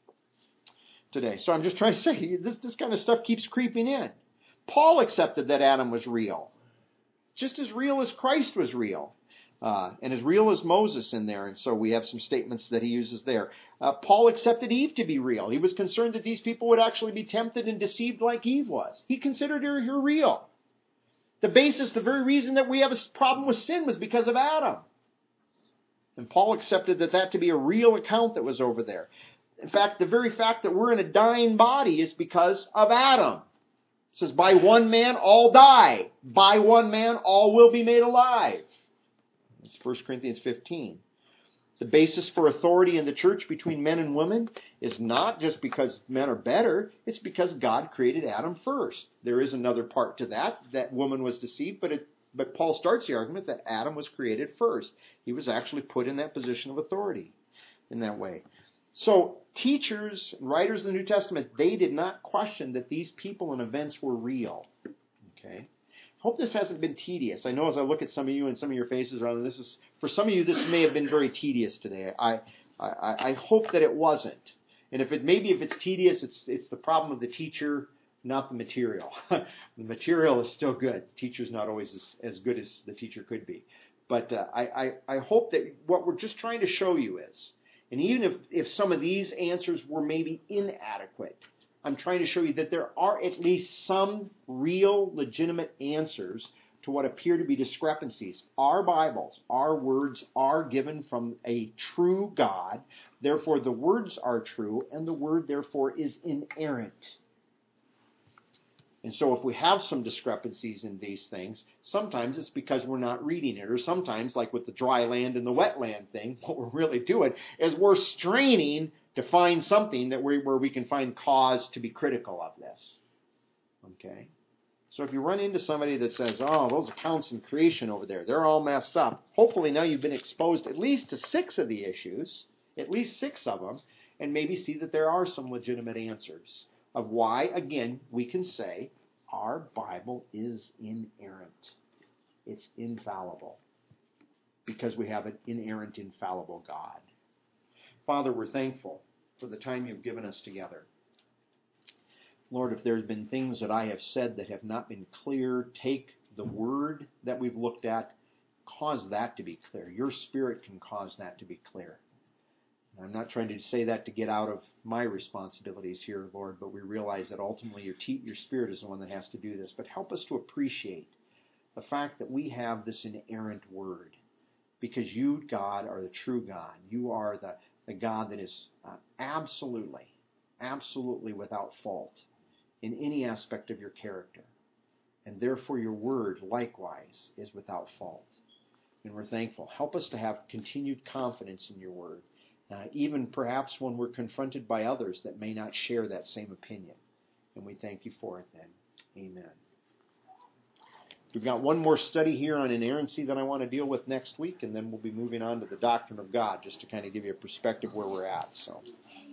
Today. So I'm just trying to say, this kind of stuff keeps creeping in. Paul accepted that Adam was real. Just as real as Christ was real. And as real as Moses in there. And so we have some statements that he uses there. Paul accepted Eve to be real. He was concerned that these people would actually be tempted and deceived like Eve was. He considered her real. The very reason that we have a problem with sin was because of Adam. And Paul accepted that to be a real account that was over there. In fact, the very fact that we're in a dying body is because of Adam. It says, by one man all die. By one man all will be made alive. That's 1 Corinthians 15. The basis for authority in the church between men and women is not just because men are better. It's because God created Adam first. There is another part to that woman was deceived, but Paul starts the argument that Adam was created first. He was actually put in that position of authority in that way. So teachers, writers of the New Testament, they did not question that these people and events were real. Okay. Hope this hasn't been tedious. I know as I look at some of you and some of your faces around, for some of you this may have been very tedious today. I hope that it wasn't. And if it's tedious, it's the problem of the teacher not the material. The material is still good. The teacher's not always as good as the teacher could be. But I hope that what we're just trying to show you is, and even if some of these answers were maybe inadequate, I'm trying to show you that there are at least some real, legitimate answers to what appear to be discrepancies. Our Bibles, our words are given from a true God. Therefore, the words are true, and the word, therefore, is inerrant. And so if we have some discrepancies in these things, sometimes it's because we're not reading it. Or sometimes, like with the dry land and the wet land thing, what we're really doing is we're straining to find something where we can find cause to be critical of this. Okay? So if you run into somebody that says, oh, those accounts in creation over there, they're all messed up, hopefully now you've been exposed at least to 6 of the issues, at least 6 of them, and maybe see that there are some legitimate answers of why, again, we can say our Bible is inerrant. It's infallible because we have an inerrant, infallible God. Father, we're thankful for the time you've given us together. Lord, if there's been things that I have said that have not been clear, take the word that we've looked at, cause that to be clear. Your Spirit can cause that to be clear. I'm not trying to say that to get out of my responsibilities here, Lord, but we realize that ultimately your Spirit is the one that has to do this. But help us to appreciate the fact that we have this inerrant word, because you, God, are the true God. You are the God that is absolutely without fault in any aspect of your character. And therefore your word, likewise, is without fault. And we're thankful. Help us to have continued confidence in your word, even perhaps when we're confronted by others that may not share that same opinion. And we thank you for it then. Amen. We've got one more study here on inerrancy that I want to deal with next week, and then we'll be moving on to the doctrine of God, just to kind of give you a perspective where we're at. So